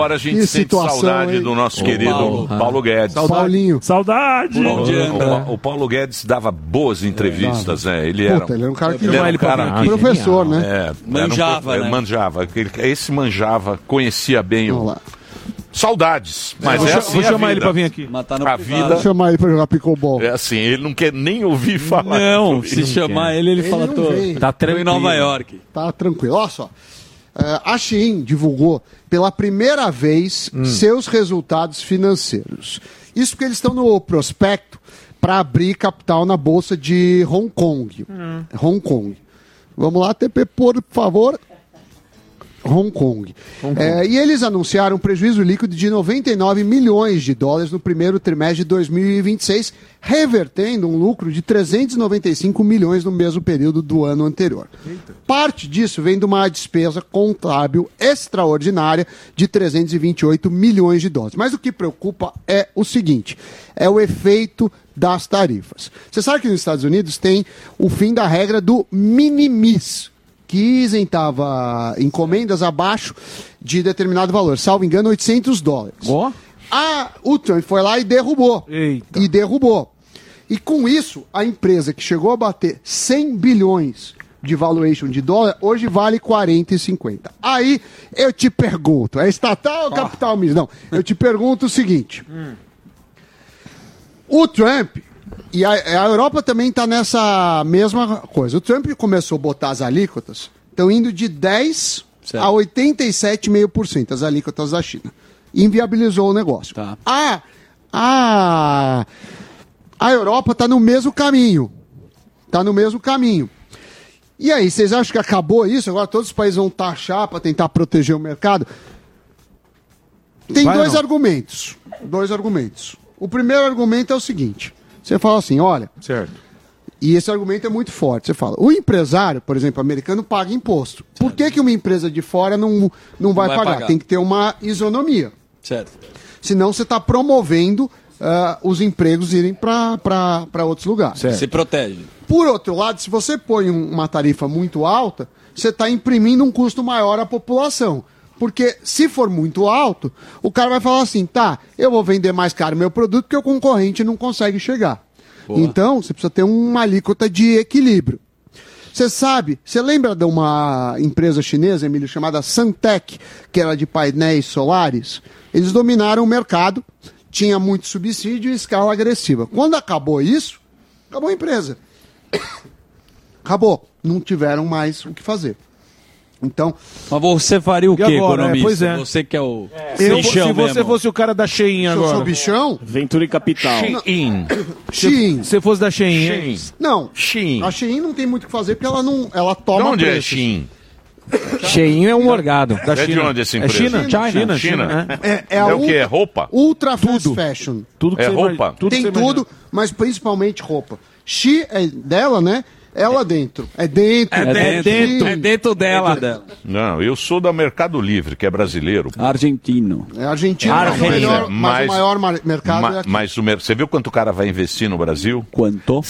Agora a gente sente saudade do nosso querido Paulo Guedes. Paulinho. Saudade. O Paulo Guedes dava boas entrevistas, né? Ele era um cara que professor, né? Manjava, né? Manjava. Esse manjava, conhecia bem o... Saudades, mas vou chamar ele pra vir aqui. A vida... Vou chamar ele pra jogar pickleball. É assim, ele não quer nem ouvir falar. Não, se chamar ele fala todo. Tá tranquilo. Em Nova York. Tá tranquilo. Olha só. A Shein divulgou pela primeira vez seus resultados financeiros. Isso porque eles estão no prospecto para abrir capital na bolsa de Hong Kong. Hong Kong. Vamos lá, TP, por favor. Hong Kong. E eles anunciaram um prejuízo líquido de 99 milhões de dólares no primeiro trimestre de 2026, revertendo um lucro de 395 milhões no mesmo período do ano anterior. Eita. Parte disso vem de uma despesa contábil extraordinária de 328 milhões de dólares. Mas o que preocupa é o seguinte, é o efeito das tarifas. Você sabe que nos Estados Unidos tem o fim da regra do minimis, que isentava encomendas abaixo de determinado valor, salvo engano, $800. O Trump foi lá e derrubou. E com isso, a empresa que chegou a bater 100 bilhões de valuation de dólar, hoje vale 40,50. Aí eu te pergunto, é estatal ou capital mesmo? Não, eu te pergunto o seguinte. O Trump... E a Europa também está nessa mesma coisa. O Trump começou a botar as alíquotas, estão indo de 10% a 87,5% as alíquotas da China. Inviabilizou o negócio. Tá. A Europa está no mesmo caminho. E aí, vocês acham que acabou isso? Agora todos os países vão taxar para tentar proteger o mercado? Tem dois argumentos. O primeiro argumento é o seguinte... Você fala assim, olha... Certo. E esse argumento é muito forte. Você fala, o empresário, por exemplo, americano, paga imposto. Certo. Por que uma empresa de fora não vai pagar? Tem que ter uma isonomia. Certo. Senão você está promovendo os empregos irem para outros lugares. Certo. Se protege. Por outro lado, se você põe uma tarifa muito alta, você está imprimindo um custo maior à população. Porque se for muito alto, o cara vai falar assim, tá, eu vou vender mais caro meu produto porque o concorrente não consegue chegar. Boa. Então, você precisa ter uma alíquota de equilíbrio. Você lembra de uma empresa chinesa, Emílio, chamada Santec, que era de painéis solares? Eles dominaram o mercado, tinha muito subsídio e escala agressiva. Quando acabou isso, acabou a empresa. Acabou. Não tiveram mais o que fazer. Então, mas você faria o quê, economista? Pois é. Você que é o bichão se você fosse o cara da Shein agora. Eu sou bichão? Ventura e Capital. Shein. Se fosse da Shein. Não. Shein. A Shein não tem muito o que fazer porque ela toma de onde preço. É Shein? Shein é um morgado. Da China. De onde essa empresa? China. É o que? É roupa? Ultra fast fashion. Tudo que é roupa? Tem tudo, mas principalmente roupa. She é dela, né? Ela dentro. É dentro dela. Não, eu sou da Mercado Livre, que é brasileiro. Argentino. É argentino, mas o maior mercado é aqui. Mas você viu quanto o cara vai investir no Brasil? Quanto?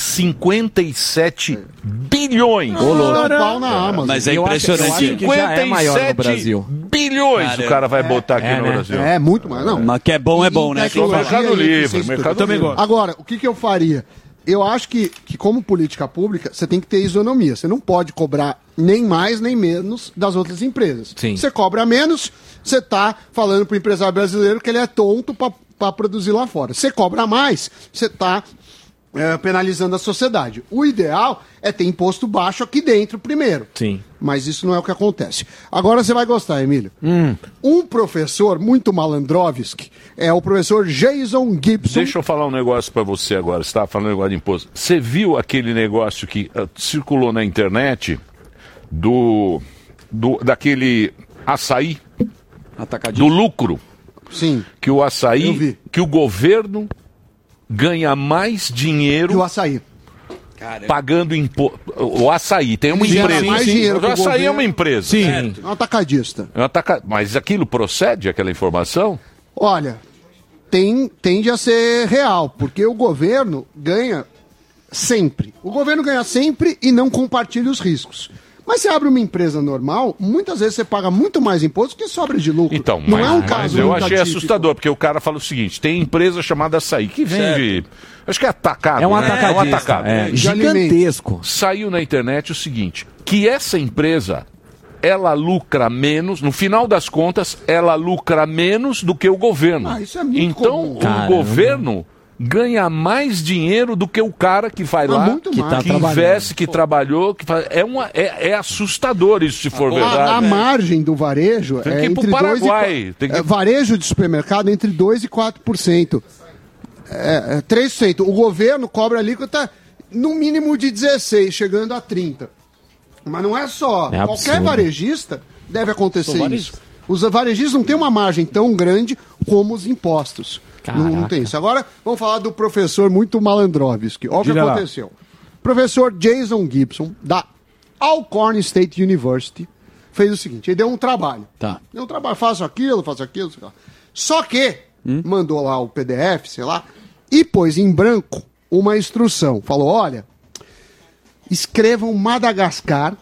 57 bilhões. Pau na Amazon. Mas é impressionante. 57 já é maior no Brasil. Bilhões o cara vai botar aqui no Brasil. É, muito mais. Não. Mas que é bom, né? Mercado Livre. Agora, o que eu faria? Eu acho que como política pública, você tem que ter isonomia. Você não pode cobrar nem mais nem menos das outras empresas. Sim. Você cobra menos, você está falando para o empresário brasileiro que ele é tonto para produzir lá fora. Você cobra mais, você está penalizando a sociedade. O ideal é ter imposto baixo aqui dentro primeiro. Sim. Mas isso não é o que acontece. Agora você vai gostar, Emílio. Um professor muito malandrovski é o professor Jason Gibson. Deixa eu falar um negócio para você agora. Você estava falando negócio de imposto. Você viu aquele negócio que circulou na internet daquele açaí? Atacadinho. Do lucro? Sim. Que o açaí, que o governo ganha mais dinheiro que o açaí. Pagando imposto. O açaí tem uma empresa. Mais dinheiro o açaí é uma empresa. Sim. É um atacadista. Mas aquilo procede, aquela informação? Olha, tende a ser real, porque o governo ganha sempre. O governo ganha sempre e não compartilha os riscos. Mas você abre uma empresa normal, muitas vezes você paga muito mais imposto que sobra de lucro. Então, não mas, é um mas caso eu muito achei atípico. assustador, porque o cara fala o seguinte, tem empresa chamada Açaí, que vende, acho que é atacado. É um né? atacadista. É um atacado. É, De gigantesco. Saiu na internet o seguinte, que essa empresa, ela lucra menos, no final das contas, ela lucra menos do que o governo. Ah, isso é muito então, comum. o Caramba. governo ganha mais dinheiro do que o cara que vai lá, muito que, mais. que investe, que trabalhou, que faz... é assustador isso, se for verdade. A margem do varejo Tem é que ir pro entre 2 Paraguai, tem que- varejo de supermercado entre 2 e 4%. 3%. O governo cobra alíquota no mínimo de 16%, chegando a 30%. Mas não é só. É Qualquer absurdo. varejista deve acontecer isso. Os varejistas não têm uma margem tão grande como os impostos. Não tem isso. Agora, vamos falar do professor muito Malandrovski. Olha o que Diga lá. aconteceu. Professor Jason Gibson, da Alcorn State University, fez o seguinte, ele deu um trabalho. Tá. Deu um trabalho, faço aquilo, sei lá. Só que, mandou lá o PDF, sei lá, e pôs em branco uma instrução. Falou, olha, escrevam Madagascar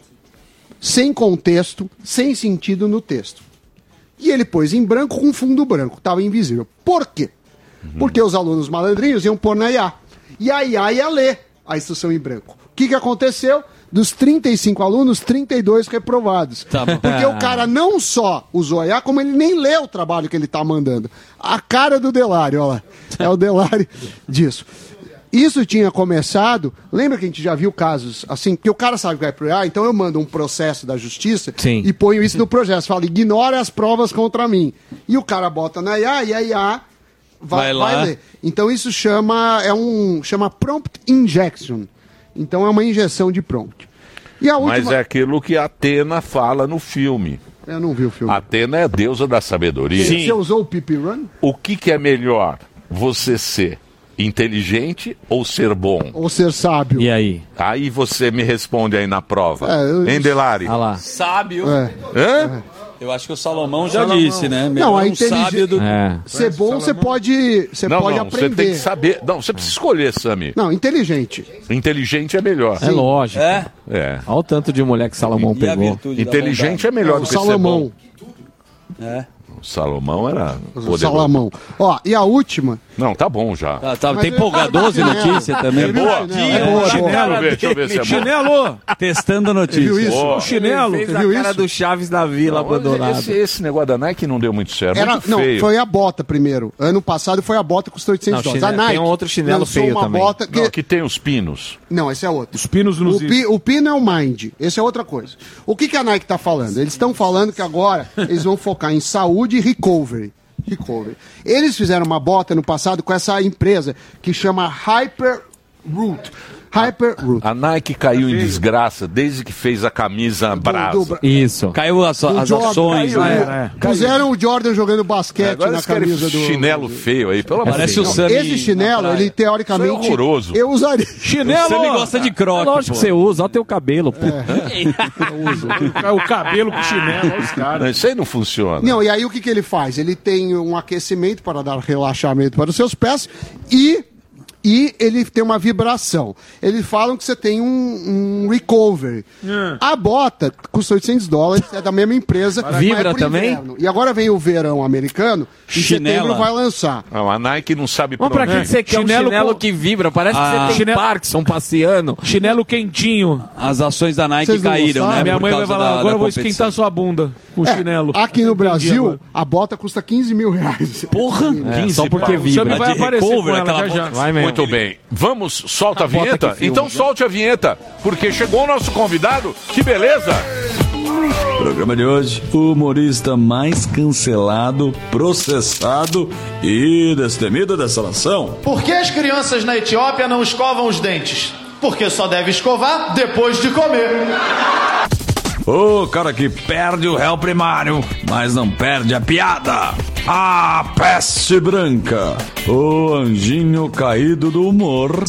sem contexto, sem sentido no texto. E ele pôs em branco com fundo branco, estava invisível. Por quê? Porque os alunos malandrinhos iam pôr na IA. E a IA ia ler a instrução em branco. O que aconteceu? Dos 35 alunos, 32 reprovados. Tá bom. Porque o cara não só usou a IA, como ele nem leu o trabalho que ele está mandando. A cara do Delari, olha lá. É o Delari disso. Isso tinha começado, lembra que a gente já viu casos assim, que o cara sabe que vai pro IA, então eu mando um processo da justiça Sim. e ponho isso no processo, falo, ignora as provas contra mim. E o cara bota na IA e a IA vai lá. ler. Então isso chama prompt injection. Então é uma injeção de prompt. E a última... Mas é aquilo que a Atena fala no filme. Eu não vi o filme. A Atena é a deusa da sabedoria. Você usou o Pipi Run? O que é melhor? Você ser inteligente ou ser bom? Ou ser sábio? E aí? Aí você me responde aí na prova. Hein, Delari? Olha lá. Sábio. Hã? Eu acho que o Salomão já disse, né? Não, a um sábio do... Ser bom, você pode Não, aprender. você tem que saber. Não, você precisa escolher, Sami. Não, inteligente. Inteligente é melhor. É lógico. É? É. Olha o tanto de mulher que Salomão E a pegou. virtude da Inteligente é bondade? melhor O do que Salomão. ser bom. O Salomão era poderoso. Salamão. Ó, e a última. Não, tá bom já. Tá, tem empolgador de notícia também. É boa? É boa, Deixa eu ver se é bom. Chinelo! Testando notícia. Viu isso? Boa. O chinelo! Fez Você a viu cara isso? do Chaves da Vila abandonado. Esse negócio da Nike não deu muito certo. Muito Não, feio. foi a bota primeiro. Ano passado foi a bota que custou $800. Não, A chinelo- Nike tem um outro chinelo lançou feio uma também. bota que... Não, que tem os pinos. Não, esse é outro. Os pinos nos O pino é o Mind. Esse é outra coisa. O que a Nike está falando? Eles estão falando que agora eles vão focar em saúde e recovery. Eles fizeram uma bota no passado com essa empresa que chama Hyperroot. A Nike caiu em desgraça desde que fez a camisa brasa. Isso. Caiu as Jordan, ações, caiu, né? Puseram o Jordan jogando basquete Agora na eles querem camisa do... chinelo feio aí, pelo amor de Parece Deus. o Sammy Esse chinelo, na praia. ele teoricamente... Isso é horroroso. Eu usaria. Chinelo! Você me gosta de croque, Lógico que você usa, olha o teu cabelo, pô. O cabelo com chinelo, olha os caras. Não, isso aí não funciona. Não, e aí o que ele faz? Ele tem um aquecimento para dar relaxamento para os seus pés e ele tem uma vibração. Eles falam que você tem um recovery. A bota custa $800, é da mesma empresa. mas Vibra é pro também? inverno. E agora vem o verão americano, em Chinela. setembro vai lançar. Não, a Nike não sabe Mas pra onde. que você quer um Chinelo chinelo com- que vibra? Parece que você tem Chinelo- Parkinson passeando. Chinelo quentinho. As ações da Nike Vocês não caíram, gostaram? né? Minha por mãe vai causa falar, da agora eu vou competição. esquentar sua bunda com o chinelo. Aqui no Entendi Brasil, agora. a bota custa $15 mil. Porra! É, só porque O Sammy vibra. vai de aparecer recover, com ela aquela já já. bota- Vai mesmo. Muito bem. Vamos, solta a bota vinheta? que filma. Então solte a vinheta, porque chegou o nosso convidado. Que beleza! Programa de hoje, o humorista mais cancelado, processado e destemido dessa nação. Por que as crianças na Etiópia não escovam os dentes? Porque só deve escovar depois de comer. O cara que perde o réu primário, mas não perde a piada. A peste branca, o anjinho caído do humor.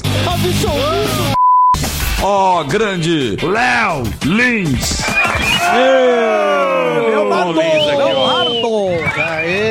Ó, grande Léo Lins. Leonardo! Aê!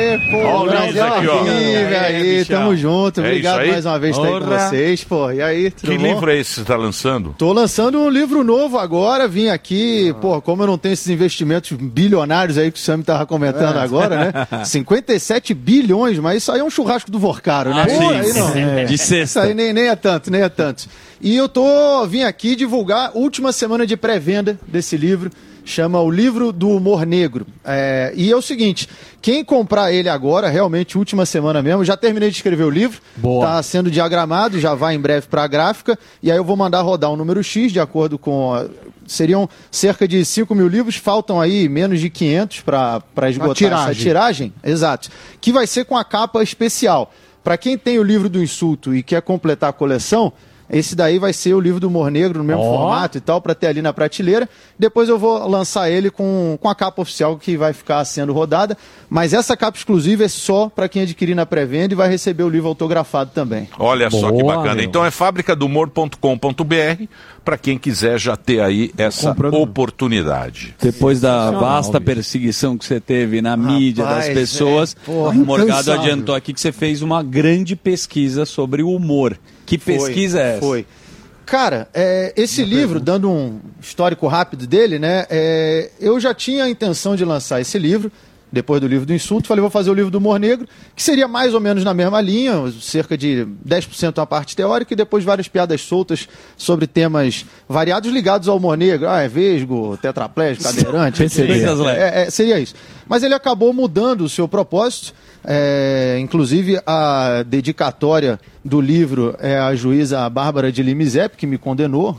Aê, pô, Ó, o Brasil Luiz aqui, ó. aí, tamo junto. É Obrigado isso aí? mais uma vez por estar aí com vocês, pô. E aí, tudo Que bom? livro é esse que você está lançando? Tô lançando um livro novo agora, vim aqui, pô, como eu não tenho esses investimentos bilionários aí que o Sam tava comentando agora, né? 57 bilhões, mas isso aí é um churrasco do Vorcaro, né? Pô, aí não. De Isso sexta. aí nem é tanto, nem é tanto. E eu vim aqui divulgar a última semana de pré-venda desse livro, chama O Livro do Humor Negro. E é o seguinte, quem comprar ele agora, realmente, última semana mesmo, já terminei de escrever o livro, está sendo diagramado, já vai em breve para a gráfica, e aí eu vou mandar rodar um número X, de acordo com... seriam cerca de 5 mil livros, faltam aí menos de 500 para esgotar essa tiragem. Exato. Que vai ser com a capa especial. Para quem tem o livro do Insulto e quer completar a coleção, esse daí vai ser o livro do Humor Negro no mesmo formato e tal, para ter ali na prateleira. Depois eu vou lançar ele com a capa oficial que vai ficar sendo rodada. Mas essa capa exclusiva é só para quem adquirir na pré-venda e vai receber o livro autografado também. Olha só que bacana. Então é fabricadumor.com.br para quem quiser já ter aí essa oportunidade. Depois da vasta perseguição que você teve na mídia das pessoas, o Morgado adiantou aqui que você fez uma grande pesquisa sobre o humor. Que pesquisa é essa? Foi. Cara, esse livro, dando um histórico rápido dele, né? Eu já tinha a intenção de lançar esse livro, depois do livro do Insulto. Falei, vou fazer o livro do Humor Negro, que seria mais ou menos na mesma linha, cerca de 10% uma parte teórica e depois várias piadas soltas sobre temas variados ligados ao humor negro. Vesgo, tetraplégico, cadeirante. Seria isso. Mas ele acabou mudando o seu propósito. Inclusive a dedicatória do livro é a juíza Bárbara de Limizep, que me condenou.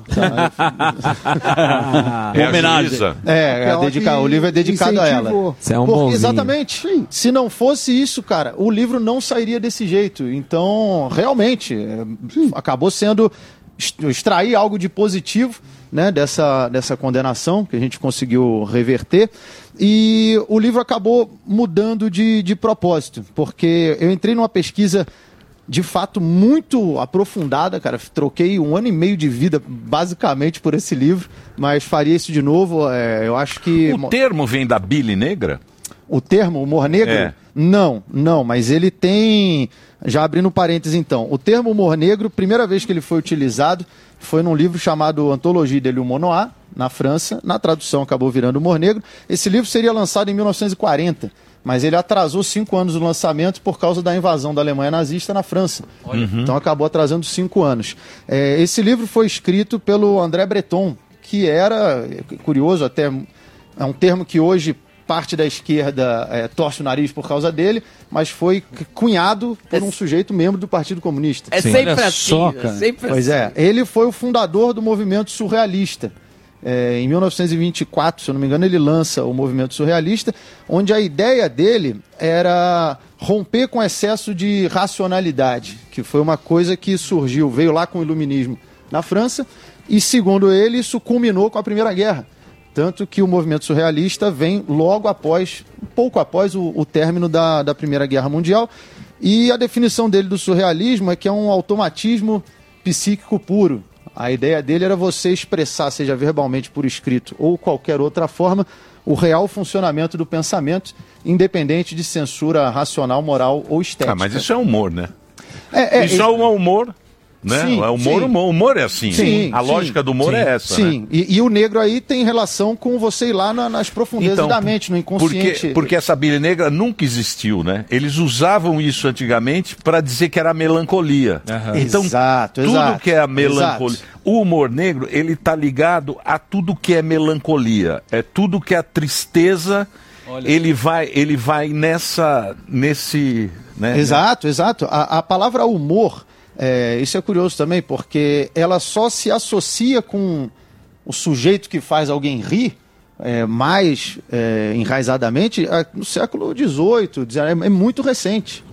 Homenagem. O livro é dedicado a ela. Você é um bonzinho. Exatamente. Se não fosse isso, cara, o livro não sairia desse jeito. Então, realmente, acabou sendo extrair algo de positivo, né, dessa condenação que a gente conseguiu reverter. E o livro acabou mudando de propósito, porque eu entrei numa pesquisa de fato muito aprofundada, cara. Troquei 1 ano e meio de vida basicamente por esse livro, mas faria isso de novo. Eu acho que... O termo vem da bile negra? O termo humor negro? Não, mas ele tem... Já abrindo parênteses então, o termo humor negro, primeira vez que ele foi utilizado foi num livro chamado Anthologie de l'Humour Noir, na França. Na tradução acabou virando Humor Negro. Esse livro seria lançado em 1940, mas ele atrasou 5 anos o lançamento por causa da invasão da Alemanha nazista na França. Então acabou atrasando 5 anos. Esse livro foi escrito pelo André Breton, que era, curioso até, é um termo que hoje parte da esquerda torce o nariz por causa dele, mas foi cunhado por um sujeito membro do Partido Comunista. Sempre assim. Pois é, ele foi o fundador do movimento surrealista. Em 1924, se eu não me engano, ele lança o movimento surrealista, onde a ideia dele era romper com o excesso de racionalidade, que foi uma coisa que veio lá com o iluminismo na França, e segundo ele, isso culminou com a Primeira Guerra. Tanto que o movimento surrealista vem logo após, pouco após o término da Primeira Guerra Mundial. E a definição dele do surrealismo é que é um automatismo psíquico puro. A ideia dele era você expressar, seja verbalmente por escrito ou qualquer outra forma, o real funcionamento do pensamento, independente de censura racional, moral ou estética. Mas isso é humor, né? Isso é um humor... Né? Sim, humor é assim. Sim, a lógica do humor é essa. Sim, né? E o negro aí tem relação com você ir lá nas profundezas da mente, no inconsciente. Porque essa bile negra nunca existiu, né? Eles usavam isso antigamente para dizer que era melancolia. Então, tudo que é a melancolia... O humor negro, ele tá ligado a tudo que é melancolia. É tudo que é a tristeza... Ele vai nesse... Né? Exato. A palavra humor... isso é curioso também, porque ela só se associa com o sujeito que faz alguém rir mais enraizadamente no século XVIII, é muito recente.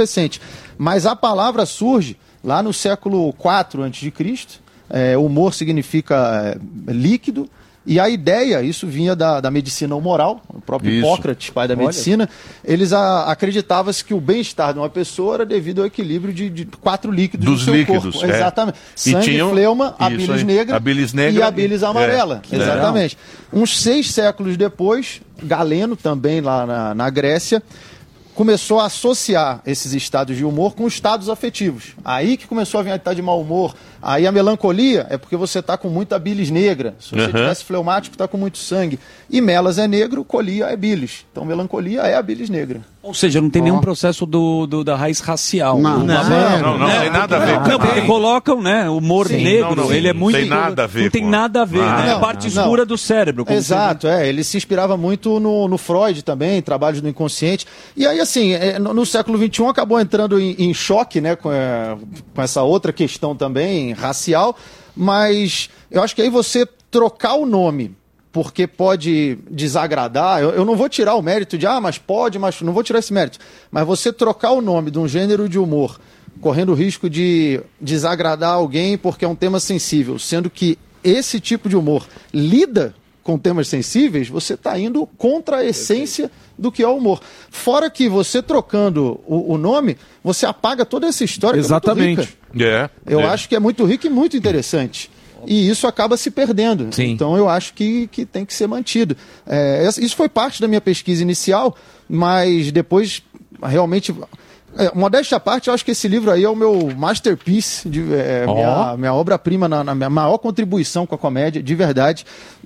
Mas a palavra surge lá no século IV a.C., humor significa líquido, e a ideia, isso vinha da medicina humoral, o próprio Hipócrates, pai da medicina, eles acreditavam-se que o bem-estar de uma pessoa era devido ao equilíbrio de 4 líquidos do seu corpo. Exatamente. Sangue, fleuma, a bilis negra e a bilis amarela. Exatamente. Uns 6 séculos depois, Galeno, também lá na Grécia, começou a associar esses estados de humor com estados afetivos. Aí que começou a vir a estar de mau humor. Aí a melancolia é porque você está com muita bilis negra. Se você tivesse fleumático, está com muito sangue. E melas é negro, colia é bilis. Então melancolia é a bilis negra. Ou seja, não tem nenhum processo da raiz racial. Não tem nada a ver. Não, porque colocam, né, o humor negro, ele é muito... Tem nada a ver. Não tem nada a ver, né? É a parte escura do cérebro. Exato, ele se inspirava muito no Freud também, trabalhos do inconsciente. E aí, assim, no século XXI acabou entrando em choque, né, com essa outra questão também, racial, mas eu acho que aí você trocar o nome porque pode desagradar, eu não vou tirar o mérito de, mas pode, mas não vou tirar esse mérito. Mas você trocar o nome de um gênero de humor, correndo o risco de desagradar alguém porque é um tema sensível, sendo que esse tipo de humor lida com temas sensíveis, você está indo contra a essência do que é o humor. Fora que você trocando o nome, você apaga toda essa história. Exatamente. Que é muito rica. Eu acho que é muito rico e muito interessante. E isso acaba se perdendo. Sim. Então eu acho que tem que ser mantido. Isso foi parte da minha pesquisa inicial, mas depois, realmente, modéstia à parte, eu acho que esse livro aí é o meu masterpiece, minha obra-prima, na minha maior contribuição com a comédia, de verdade.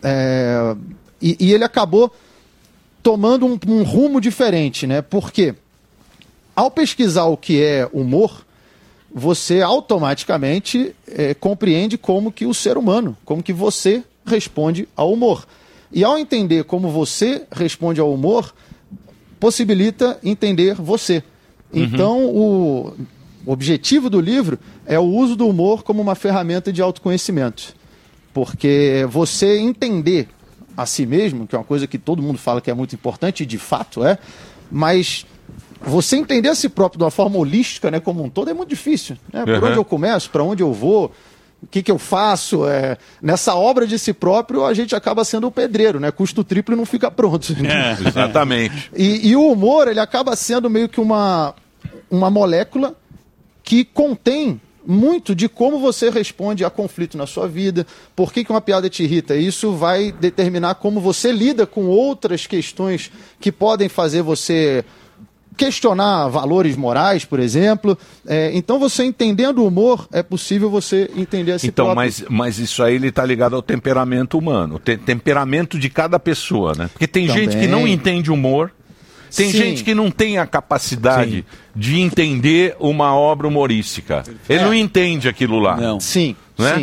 E ele acabou tomando um rumo diferente, né? Porque ao pesquisar o que é humor, você automaticamente compreende como que o ser humano, como que você responde ao humor. E ao entender como você responde ao humor, possibilita entender você. Então, o objetivo do livro é o uso do humor como uma ferramenta de autoconhecimento. Porque você entender a si mesmo, que é uma coisa que todo mundo fala que é muito importante, e de fato mas você entender a si próprio de uma forma holística, né, como um todo, é muito difícil. Né? Por onde eu começo, para onde eu vou, o que eu faço? Nessa obra de si próprio, a gente acaba sendo o pedreiro, né? Custo triplo e não fica pronto. Exatamente. E o humor, ele acaba sendo meio que uma molécula que contém muito de como você responde a conflito na sua vida, por que uma piada te irrita. Isso vai determinar como você lida com outras questões que podem fazer você questionar valores morais, por exemplo. Então, você entendendo o humor, é possível você entender a si próprio. Mas isso aí está ligado ao temperamento humano, temperamento de cada pessoa, né? Porque tem gente que não entende humor, tem gente que não tem a capacidade de entender uma obra humorística. Ele não entende aquilo lá. Não. Sim.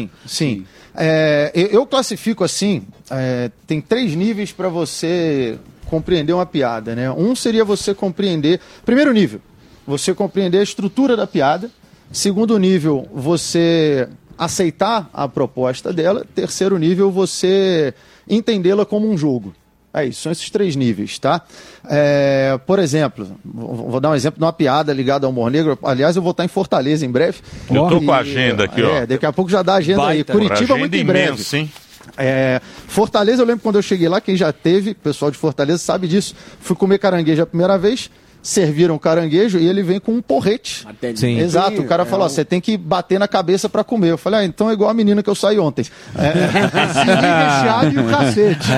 Eu classifico assim, tem 3 níveis para você compreender uma piada, né? Um seria você compreender... Primeiro nível, você compreender a estrutura da piada. Segundo nível, você aceitar a proposta dela. Terceiro nível, você entendê-la como um jogo. Isso, são esses 3 níveis, tá? Por exemplo, vou dar um exemplo de uma piada ligada ao humor negro. Aliás, eu vou estar em Fortaleza em breve. Eu tô com a agenda aqui, ó. Daqui a pouco já dá a agenda aí. Curitiba muito em breve. Imenso, hein? Fortaleza, eu lembro quando eu cheguei lá, quem já teve, pessoal de Fortaleza sabe disso. Fui comer caranguejo a primeira vez, serviram caranguejo e ele vem com um porrete. Sim. Exato, o cara falou, você tem que bater na cabeça pra comer. Eu falei, então é igual a menina que eu saí ontem. Recheado e o cacete.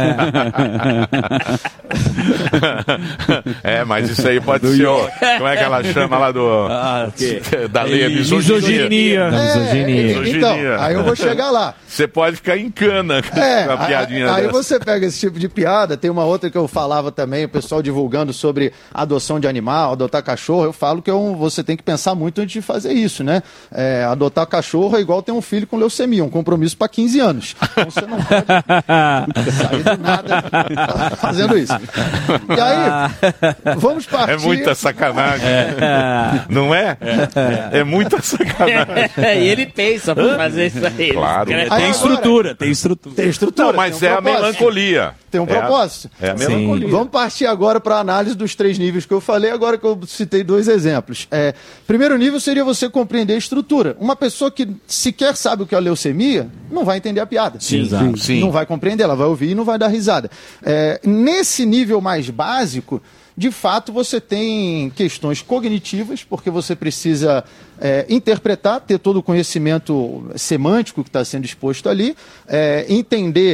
Mas isso aí pode ser, como é que ela chama lá da lei, misoginia. Então, aí eu vou chegar lá. Você pode ficar em cana com a piadinha aí dessa. você pega esse tipo de piada, tem uma outra que eu falava também, o pessoal divulgando sobre adoção de animal, adotar cachorro, eu falo que você tem que pensar muito antes de fazer isso, né? Adotar cachorro é igual ter um filho com leucemia, um compromisso para 15 anos. Então você não pode sair do nada fazendo isso. E aí, vamos partir... É muita sacanagem. Não é? É muita sacanagem. E ele pensa pra fazer isso aí. Claro. Tem estrutura. Não, mas é a melancolia. Tem um propósito. É a melancolia. Vamos partir agora para a análise dos 3 níveis que eu falei, agora que eu citei 2 exemplos. Primeiro nível seria você compreender a estrutura. Uma pessoa que sequer sabe o que é a leucemia, não vai entender a piada. Sim. Não vai compreender, ela vai ouvir e não vai dar risada. Nesse nível mais básico, de fato, você tem questões cognitivas, porque você precisa interpretar, ter todo o conhecimento semântico que está sendo exposto ali, entender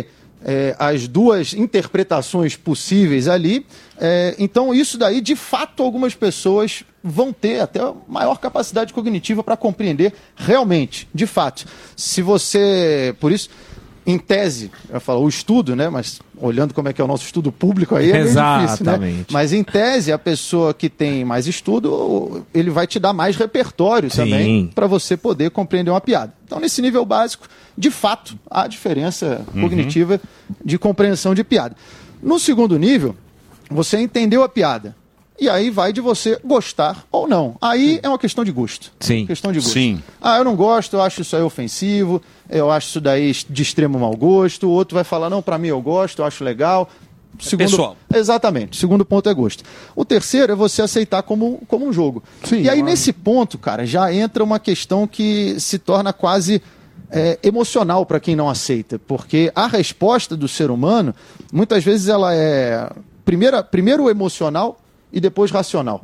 as duas interpretações possíveis ali. Então, isso daí, de fato, algumas pessoas vão ter até maior capacidade cognitiva para compreender realmente, de fato. Se você, por isso, em tese, eu falo o estudo, né? Mas olhando como é que é o nosso estudo público aí, é meio difícil, né? Mas em tese, a pessoa que tem mais estudo, ele vai te dar mais repertório também para você poder compreender uma piada. Então, nesse nível básico, de fato, há diferença cognitiva de compreensão de piada. No segundo nível, você entendeu a piada. E aí vai de você gostar ou não. Aí é uma questão de gosto. Sim. Questão de gosto. Sim. Eu não gosto, eu acho isso aí ofensivo, eu acho isso daí de extremo mau gosto. O outro vai falar, não, pra mim eu gosto, eu acho legal. Pessoal. Exatamente. O segundo ponto é gosto. O terceiro é você aceitar como um jogo. Sim, e aí, nesse ponto, cara, já entra uma questão que se torna quase emocional para quem não aceita. Porque a resposta do ser humano, muitas vezes, ela é primeiro emocional e depois racional.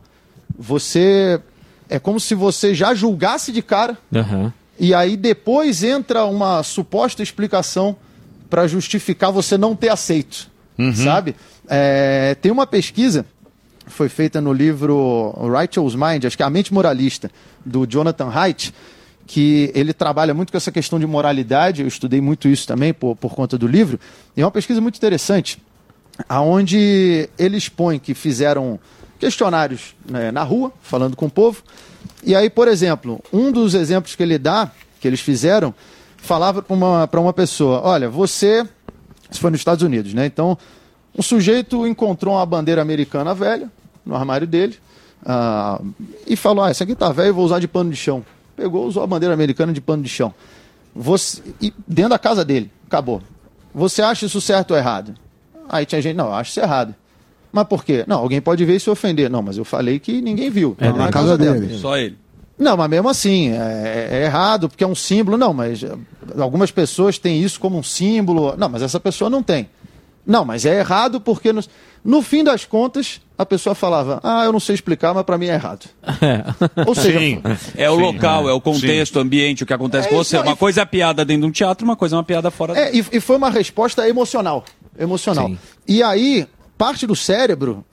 É como se você já julgasse de cara, e aí depois entra uma suposta explicação para justificar você não ter aceito, sabe? Tem uma pesquisa, foi feita no livro Righteous Mind, acho que é A Mente Moralista, do Jonathan Haidt, que ele trabalha muito com essa questão de moralidade. Eu estudei muito isso também por conta do livro, e é uma pesquisa muito interessante, aonde ele expõe que fizeram questionários, né, na rua, falando com o povo, e aí, por exemplo, um dos exemplos que ele dá, que eles fizeram, falava para uma pessoa, olha, isso foi nos Estados Unidos, né? Então, um sujeito encontrou uma bandeira americana velha no armário dele, e falou, essa aqui tá velha, eu vou usar de pano de chão. Pegou, usou a bandeira americana de pano de chão. E dentro da casa dele, acabou. Você acha isso certo ou errado? Aí tinha gente, não, eu acho isso errado. Mas por quê? Não, alguém pode ver e se ofender. Não, mas eu falei que ninguém viu. Na casa dele. Só ele. Não, mas mesmo assim, é errado, porque é um símbolo. Não, mas algumas pessoas têm isso como um símbolo. Não, mas essa pessoa não tem. Não, mas é errado porque, no fim das contas, a pessoa falava, eu não sei explicar, mas para mim é errado. Ou seja, o local, é o contexto, o ambiente, o que acontece com você. Uma coisa é a piada dentro de um teatro, uma coisa é uma piada fora. E foi uma resposta emocional. Sim. E aí, parte do cérebro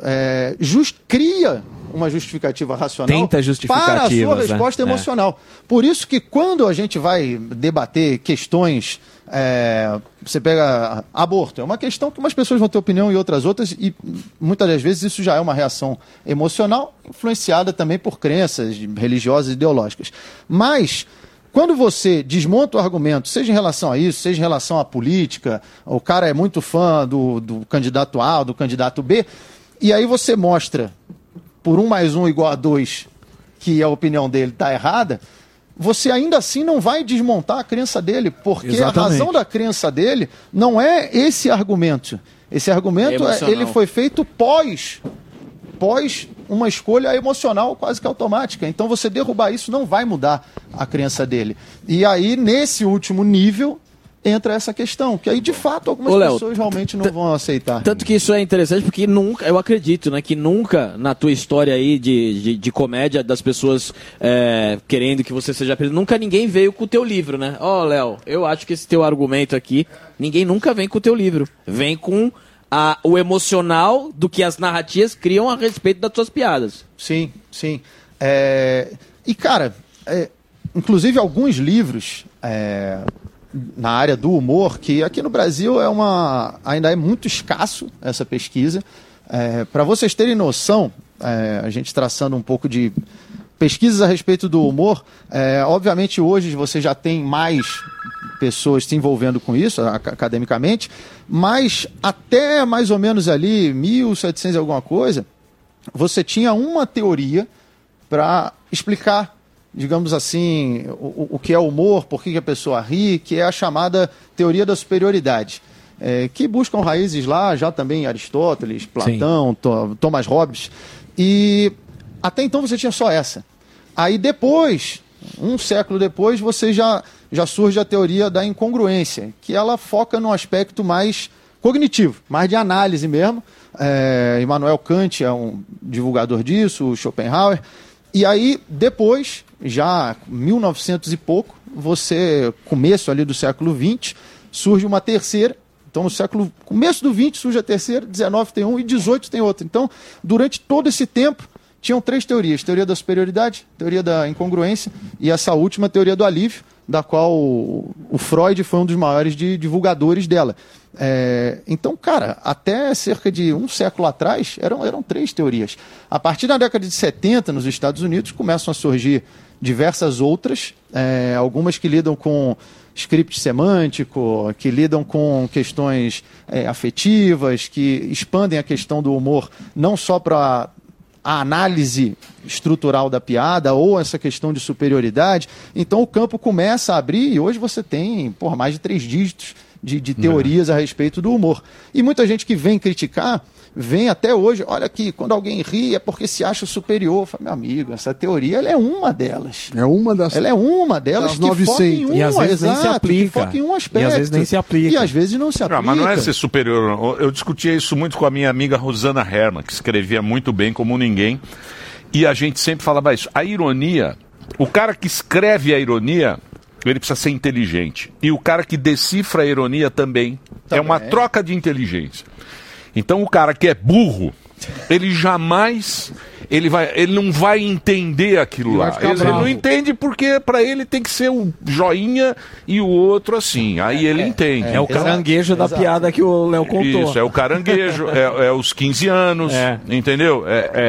cria uma justificativa racional para a sua resposta emocional. Por isso que quando a gente vai debater questões, você pega aborto, é uma questão que umas pessoas vão ter opinião e outras, e muitas das vezes isso já é uma reação emocional, influenciada também por crenças religiosas e ideológicas. Mas quando você desmonta o argumento, seja em relação a isso, seja em relação à política, o cara é muito fã do candidato A ou do candidato B, e aí você mostra por 1 mais 1 igual a 2 que a opinião dele está errada, você ainda assim não vai desmontar a crença dele, porque a razão da crença dele não é esse argumento. Esse argumento ele foi feito pós uma escolha emocional quase que automática. Então você derrubar isso não vai mudar a crença dele. E aí, nesse último nível, entra essa questão, que aí de fato algumas pessoas realmente não vão aceitar. Tanto que isso é interessante porque nunca, eu acredito, né, que nunca na tua história aí de comédia das pessoas querendo que você seja preso, nunca ninguém veio com o teu livro, né? Léo, eu acho que esse teu argumento aqui, ninguém nunca vem com o teu livro. Vem com o emocional do que as narrativas criam a respeito das tuas piadas. Sim. E cara, inclusive alguns livros na área do humor, que aqui no Brasil ainda é muito escasso essa pesquisa. Para vocês terem noção, a gente traçando um pouco de pesquisas a respeito do humor, obviamente hoje você já tem mais pessoas se envolvendo com isso, academicamente, mas até mais ou menos ali, 1700 e alguma coisa, você tinha uma teoria para explicar, digamos assim, o que é humor, por que a pessoa ri, que é a chamada teoria da superioridade, que buscam raízes lá, já também Aristóteles, Platão, Thomas Hobbes, e até então você tinha só essa. Aí depois, um século depois, você já surge a teoria da incongruência, que ela foca num aspecto mais cognitivo, mais de análise mesmo. Immanuel Kant é um divulgador disso, o Schopenhauer. E aí, depois, já 1900 e pouco, começo ali do século XX, surge uma terceira, Então, no começo do 20 surge a terceira, 19 tem um e 18 tem outra. Então, durante todo esse tempo, tinham 3 teorias. Teoria da superioridade, teoria da incongruência e essa última teoria do alívio, da qual o Freud foi um dos maiores divulgadores dela. Então, cara, até cerca de um século atrás, eram 3 teorias. A partir da década de 70, nos Estados Unidos, começam a surgir diversas outras, algumas que lidam com script semântico, que lidam com questões afetivas, que expandem a questão do humor não só para a análise estrutural da piada ou essa questão de superioridade. Então o campo começa a abrir e hoje você tem mais de 3 dígitos de teorias a respeito do humor. E muita gente que vem criticar, vem até hoje, olha aqui, quando alguém ri é porque se acha superior. Eu falo, meu amigo, essa teoria ela é uma delas. Ela é uma delas que 900. Foca em e às vezes nem se aplica. Foca em um aspecto. E às vezes nem se aplica. E às vezes não se aplica. Mas não é ser superior. Não. Eu discutia isso muito com a minha amiga Rosana Herman, que escrevia muito bem como ninguém. E a gente sempre falava isso. A ironia, o cara que escreve a ironia, ele precisa ser inteligente. E o cara que decifra a ironia também. É uma troca de inteligência. Então o cara que é burro, ele jamais, ele não vai entender aquilo lá. Ele não entende porque para ele tem que ser o joinha e o outro assim. Aí ele entende. É o caranguejo da piada que o Léo contou. Isso, é o caranguejo, é os 15 anos, entendeu?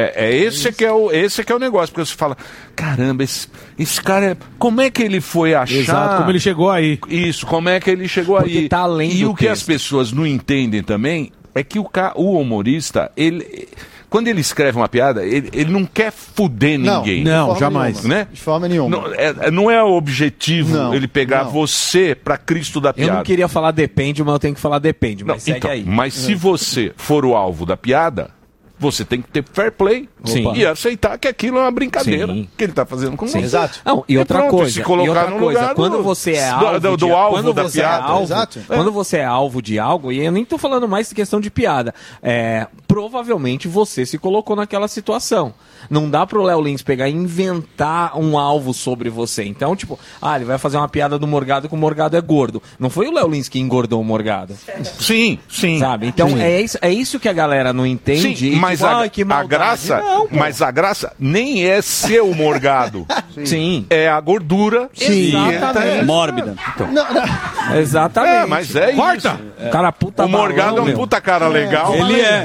Esse que é o negócio, porque você fala, caramba, esse cara, como é que ele foi achar? Exato, como ele chegou aí. Isso, como é que ele chegou porque aí? Tá além e do o que as pessoas não entendem também é que o humorista, quando ele escreve uma piada, ele não quer fuder ninguém. Não, jamais. Né? De forma nenhuma. Não é o objetivo ele pegar você para Cristo da piada. Eu não queria falar depende, mas eu tenho que falar depende. Mas segue aí. Mas se você for o alvo da piada, você tem que ter fair play e aceitar que aquilo é uma brincadeira que ele está fazendo com você. Exato. Não, e outra coisa, se colocar no lugar quando você é alvo do alvo da piada. Quando você é alvo de algo, e eu nem estou falando mais de questão de piada, provavelmente você se colocou naquela situação. Não dá pro Léo Lins pegar e inventar um alvo sobre você. Então, tipo, ele vai fazer uma piada do Morgado que o Morgado é gordo. Não foi o Léo Lins que engordou o Morgado. Sim. Sabe? Então, é isso que a galera não entende. Sim, mas a graça... Mas a graça nem é ser o Morgado. Sim. É a gordura. Exatamente. Mórbida. Então. Exatamente. Mas é Corta! isso. Cara, puta o Morgado é um puta cara legal. Ele é.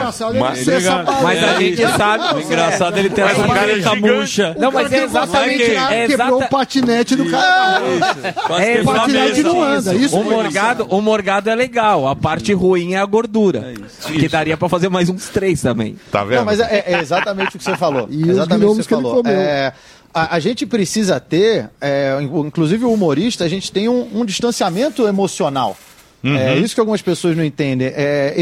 Mas a gente sabe. Engraçado ele ter essa careca murcha. Não, mas é exatamente. Quebrou o patinete do cara. O patinete não anda. O Morgado é legal. A parte ruim é a gordura. Que daria pra fazer mais uns 3 também. Tá vendo? Não, mas é exatamente o que você falou. E exatamente o que você falou. A gente precisa ter, inclusive o humorista, a gente tem um distanciamento emocional. É isso que algumas pessoas não entendem.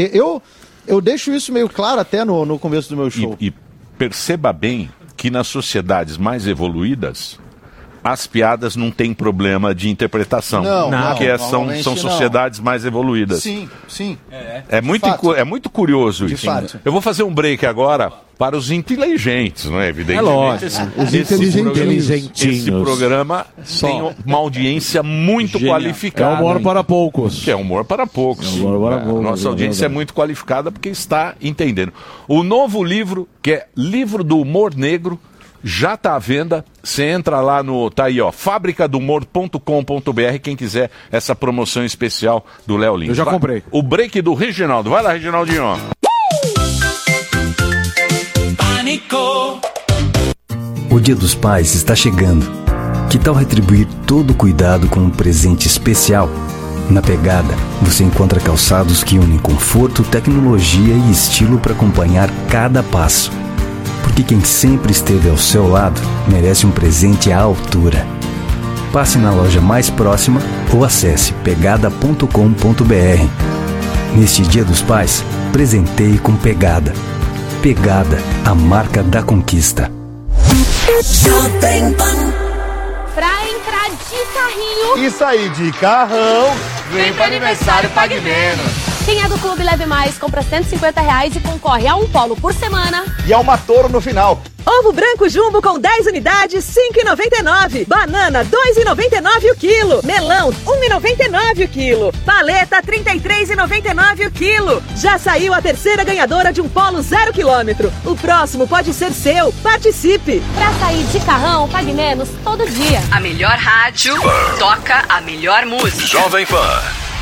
Eu deixo isso meio claro até no começo do meu show. E perceba bem que nas sociedades mais evoluídas, as piadas não têm problema de interpretação. Porque são sociedades mais evoluídas. Sim. É muito curioso isso. Fato. Eu vou fazer um break agora para os inteligentes, não é? Evidentemente. É lógico. Os inteligentinhos. Esse programa tem uma audiência muito qualificada. É humor para poucos. Que é humor para poucos. Nossa audiência é muito qualificada porque está entendendo. O novo livro, que é Livro do Humor Negro, já está à venda. Você entra lá tá aí, fabricadohumor.com.br, quem quiser essa promoção especial do Léo Lins. Eu já comprei. O break do Reginaldo. Vai lá, Reginaldinho. O Dia dos Pais está chegando. Que tal retribuir todo o cuidado com um presente especial? Na Pegada, você encontra calçados que unem conforto, tecnologia e estilo para acompanhar cada passo. Porque quem sempre esteve ao seu lado merece um presente à altura. Passe na loja mais próxima ou acesse pegada.com.br. Neste Dia dos Pais, presenteie com Pegada. Pegada, a marca da conquista. Pra entrar de carrinho e sair de carrão, vem para aniversário Pague Menos. Quem é do Clube Leve Mais compra R$150 e concorre a um polo por semana. E a uma Toro no final. Ovo branco Jumbo com 10 unidades, R$5,99. Banana, R$2,99 o quilo. Melão, R$1,99 o quilo. Paleta, R$33,99 o quilo. Já saiu a terceira ganhadora de um polo 0 km. O próximo pode ser seu. Participe. Pra sair de carrão, pague menos todo dia. A melhor rádio toca a melhor música. Jovem Pan.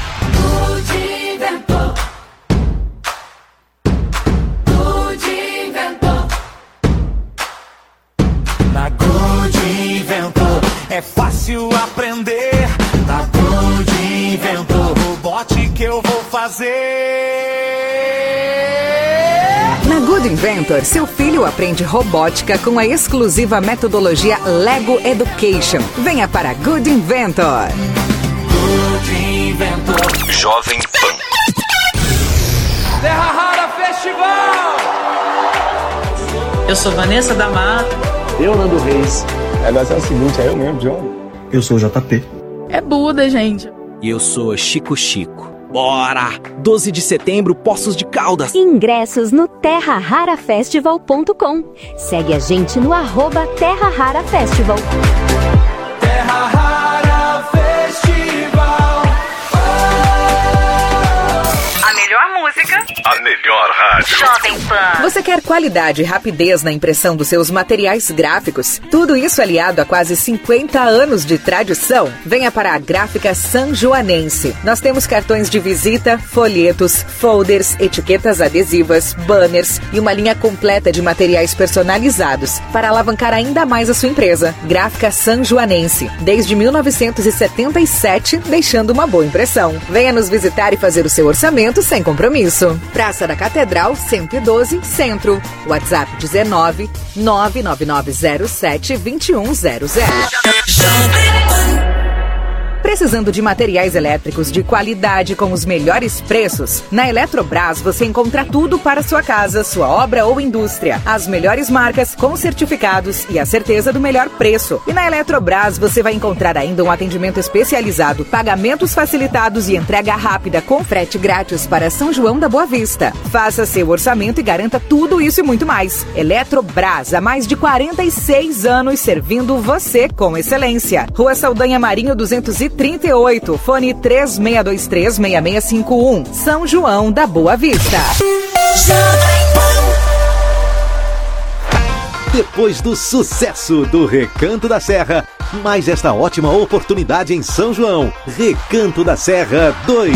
Na Good Inventor é fácil aprender. Na Good Inventor, robot que eu vou fazer. Na Good Inventor, seu filho aprende robótica com a exclusiva metodologia Lego Education. Venha para Good Inventor. Good Inventor. Jovem Pan. Terra Rara Festival! Eu sou Vanessa da Mata. Eu, Nando Reis. Agora é o seguinte, é eu mesmo, John. Eu sou o JP. É Buda, gente. E eu sou Chico Chico. Bora! 12 de setembro, Poços de Caldas. Ingressos no terrararafestival.com. Segue a gente no @Terra Rara Festival. Terra Rara Festival. A melhor música. A melhor rádio. Jovem Pan. Você quer qualidade e rapidez na impressão dos seus materiais gráficos? Tudo isso aliado a quase 50 anos de tradição? Venha para a Gráfica Sanjoanense. Nós temos cartões de visita, folhetos, folders, etiquetas adesivas, banners e uma linha completa de materiais personalizados para alavancar ainda mais a sua empresa. Gráfica Sanjoanense, desde 1977, deixando uma boa impressão. Venha nos visitar e fazer o seu orçamento sem compromisso. Praça da Catedral, 112, Centro. WhatsApp 19 99907 2100. Precisando de materiais elétricos de qualidade com os melhores preços? Na Eletrobras você encontra tudo para sua casa, sua obra ou indústria. As melhores marcas com certificados e a certeza do melhor preço. E na Eletrobras você vai encontrar ainda um atendimento especializado, pagamentos facilitados e entrega rápida com frete grátis para São João da Boa Vista. Faça seu orçamento e garanta tudo isso e muito mais. Eletrobras, há mais de 46 anos servindo você com excelência. Rua Saldanha Marinho 238, fone 3623-6651, São João da Boa Vista. Depois do sucesso do Recanto da Serra, mais esta ótima oportunidade em São João. Recanto da Serra 2.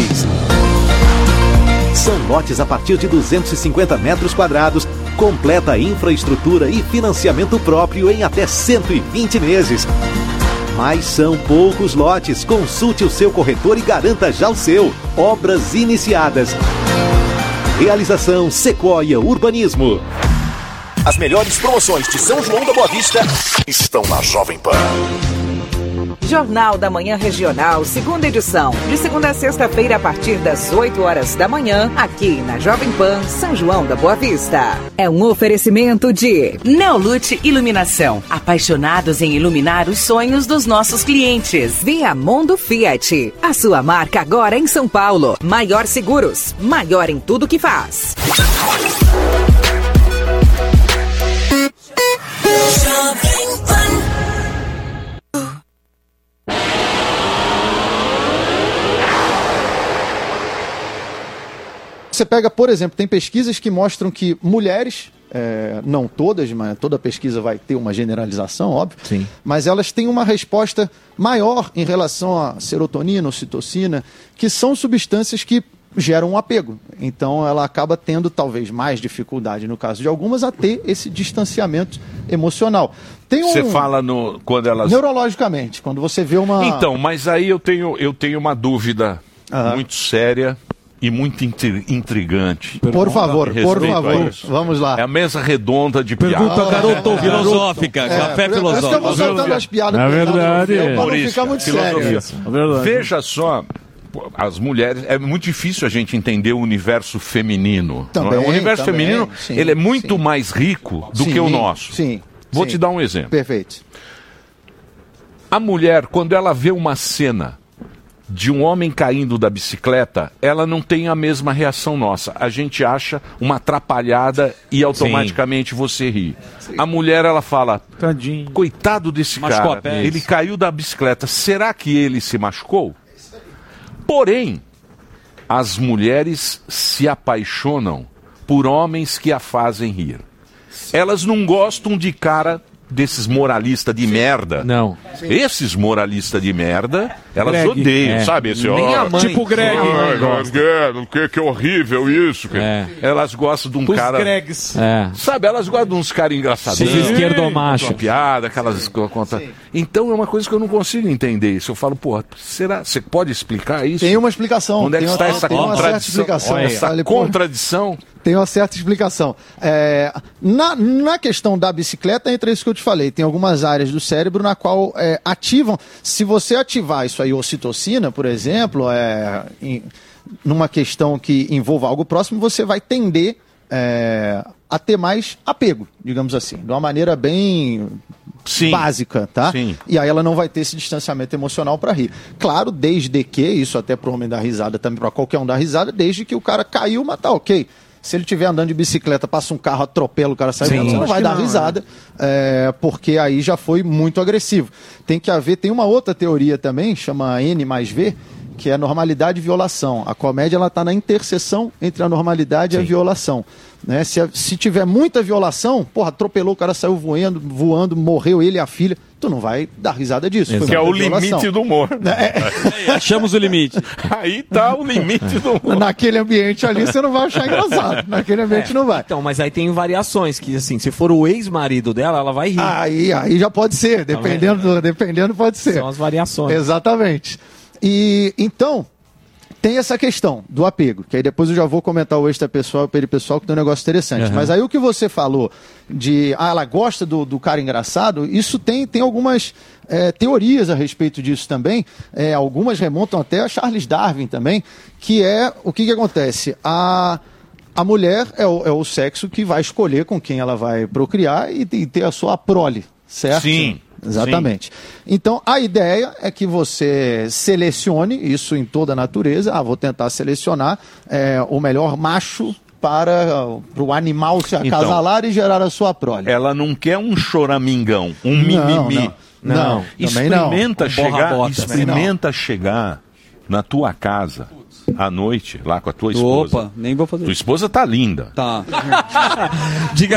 São lotes a partir de 250 metros quadrados, completa infraestrutura e financiamento próprio em até 120 meses. Mas são poucos lotes. Consulte o seu corretor e garanta já o seu. Obras iniciadas. Realização Sequoia Urbanismo. As melhores promoções de São João da Boa Vista estão na Jovem Pan. Jornal da Manhã Regional, segunda edição. De segunda a sexta-feira, a partir das 8 horas da manhã, aqui na Jovem Pan, São João da Boa Vista. É um oferecimento de Neolute Iluminação. Apaixonados em iluminar os sonhos dos nossos clientes. Viamondo Fiat. A sua marca agora em São Paulo. Maior Seguros. Maior em tudo que faz. Jovem Pan. Você pega, por exemplo, tem pesquisas que mostram que mulheres, não todas, mas toda pesquisa vai ter uma generalização, óbvio, sim, mas elas têm uma resposta maior em relação a serotonina, ocitocina, que são substâncias que geram um apego. Então ela acaba tendo talvez mais dificuldade, no caso de algumas, a ter esse distanciamento emocional. Você fala quando elas... Neurologicamente, quando você vê uma... Então, mas aí eu tenho uma dúvida muito séria e muito intrigante. Por favor, vamos lá. É a mesa redonda de piada. Pergunta garoto filosófica, café filosófico. Eu vou soltando as piadas. Na verdade, para não ficar muito sério. Veja só, as mulheres, é muito difícil a gente entender o universo feminino. Também, o universo feminino, sim, ele é muito mais rico do que o nosso. Sim. Vou te dar um exemplo. Perfeito. A mulher, quando ela vê uma cena de um homem caindo da bicicleta, ela não tem a mesma reação nossa. A gente acha uma atrapalhada e automaticamente você ri. A mulher, ela fala, tadinho, coitado desse cara, ele caiu da bicicleta, será que ele se machucou? Porém, as mulheres se apaixonam por homens que a fazem rir. Elas não gostam de cara desses moralistas de merda. Não. Esses moralistas de merda, elas odeiam, sabe? Esse, tipo o Greg. Que horrível isso. Elas gostam de um cara... Gregs. Sabe, elas gostam de uns caras engraçadinhos. Esquerdomacho. Piada, aquelas contas. Então é uma coisa que eu não consigo entender isso. Eu falo, porra, será? Você pode explicar isso? Tem uma explicação. Onde é que está essa contradição? Essa contradição? Tem uma certa explicação. Na questão da bicicleta, entra isso que eu te falei. Tem algumas áreas do cérebro na qual ativam. Se você ativar isso aí, ocitocina, por exemplo, numa questão que envolva algo próximo, você vai tender a ter mais apego, digamos assim, de uma maneira bem básica, tá? Sim. E aí ela não vai ter esse distanciamento emocional para rir. Claro, desde que, isso até pro homem dar risada, também para qualquer um dar risada, desde que o cara caiu, mas tá ok. Se ele estiver andando de bicicleta, passa um carro, atropela, o cara sai voando, você não vai dar risada, porque aí já foi muito agressivo. Tem uma outra teoria também, chama N mais V, que é a normalidade e violação. A comédia está na interseção entre a normalidade e a violação. Né? Se tiver muita violação, atropelou, o cara saiu voando, morreu ele e a filha, tu não vai dar risada disso. Que é o limite do humor. Achamos o limite. Aí tá o limite do humor. Naquele ambiente ali você não vai achar engraçado. Naquele ambiente não vai. Então, mas aí tem variações, que assim, se for o ex-marido dela, ela vai rir. Aí já pode ser, dependendo pode ser. São as variações. Exatamente. E então, tem essa questão do apego, que aí depois eu já vou comentar o extrapessoal e o peripessoal, que tem um negócio interessante. Mas aí o que você falou de, ela gosta do cara engraçado, isso tem algumas teorias a respeito disso também, algumas remontam até a Charles Darwin também, que é, o que acontece? A mulher é o sexo que vai escolher com quem ela vai procriar e ter a sua prole, certo? Sim. Exatamente. Sim. Então, a ideia é que você selecione, isso em toda a natureza, vou tentar selecionar o melhor macho para o animal se acasalar e gerar a sua prole. Ela não quer um choramingão, um mimimi. Não, Experimenta chegar na tua casa à noite, lá com a tua esposa. Opa, nem vou fazer. Tua esposa tá linda. Tá. Diga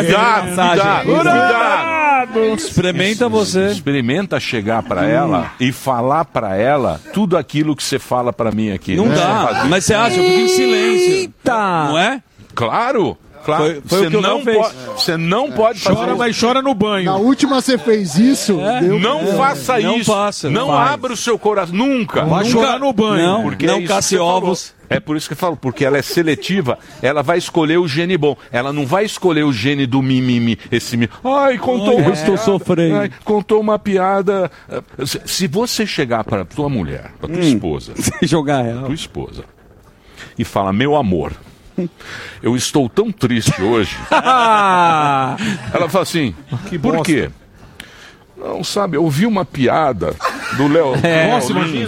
cuidado. Experimenta você. Experimenta chegar pra ela e falar pra ela tudo aquilo que você fala pra mim aqui. Não dá. Mas você acha? Eu fico em silêncio. Eita! Não é? Claro. Foi o que não fez. Você não pode fazer Chora, isso. mas chora no banho. Na última você fez isso. Não faça isso. Não abra o seu coração. Nunca. Vai chorar no banho. Não casse ovos. É por isso que eu falo, porque ela é seletiva, ela vai escolher o gene bom. Ela não vai escolher o gene do mimimi. Estou sofrendo. Contou uma piada. Se você chegar para tua mulher, para tua esposa, jogar ela, tua esposa, e fala, meu amor, eu estou tão triste hoje. Ela fala assim, por quê? Não, sabe, eu ouvi uma piada do Léo. Nossa, imagina.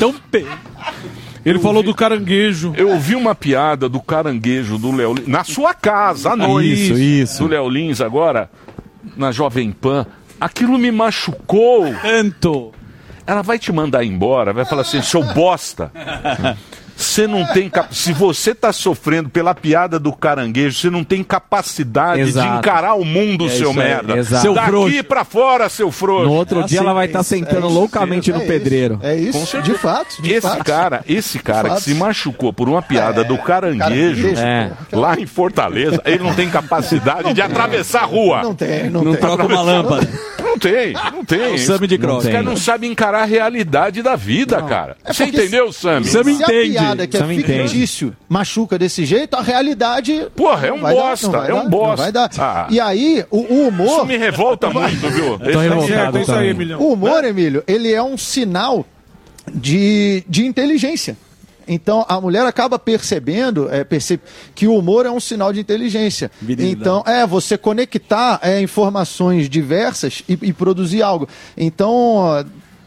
Ele falou do caranguejo. Eu ouvi uma piada do caranguejo do Léo Lins, na sua casa, à noite. Isso. Do Léo Lins, agora, na Jovem Pan. Aquilo me machucou. Tanto. Ela vai te mandar embora, vai falar assim, seu bosta. Você não tem se você está sofrendo pela piada do caranguejo, você não tem capacidade de encarar o mundo, seu merda. Seu Daqui frouxo. pra fora, seu frouxo. No outro dia ela vai estar sentando loucamente no pedreiro. É isso, de fato. Esse cara que se machucou por uma piada do caranguejo, lá em Fortaleza, ele não tem capacidade de atravessar a rua. Não tem. Troca uma lâmpada. Não tem. O Sami de Cross. Os caras não sabem encarar a realidade da vida, cara. Você entendeu, Sami? Se a piada que é fictício machuca desse jeito, a realidade... Porra, é um bosta, é um bosta. Vai dar. E aí, o humor... Isso me revolta muito, viu? Tô revoltado isso aí, Emílio. O humor, Emílio, ele é um sinal de inteligência. Então, a mulher acaba percebendo que o humor é um sinal de inteligência. Então, você conectar informações diversas e produzir algo. Então,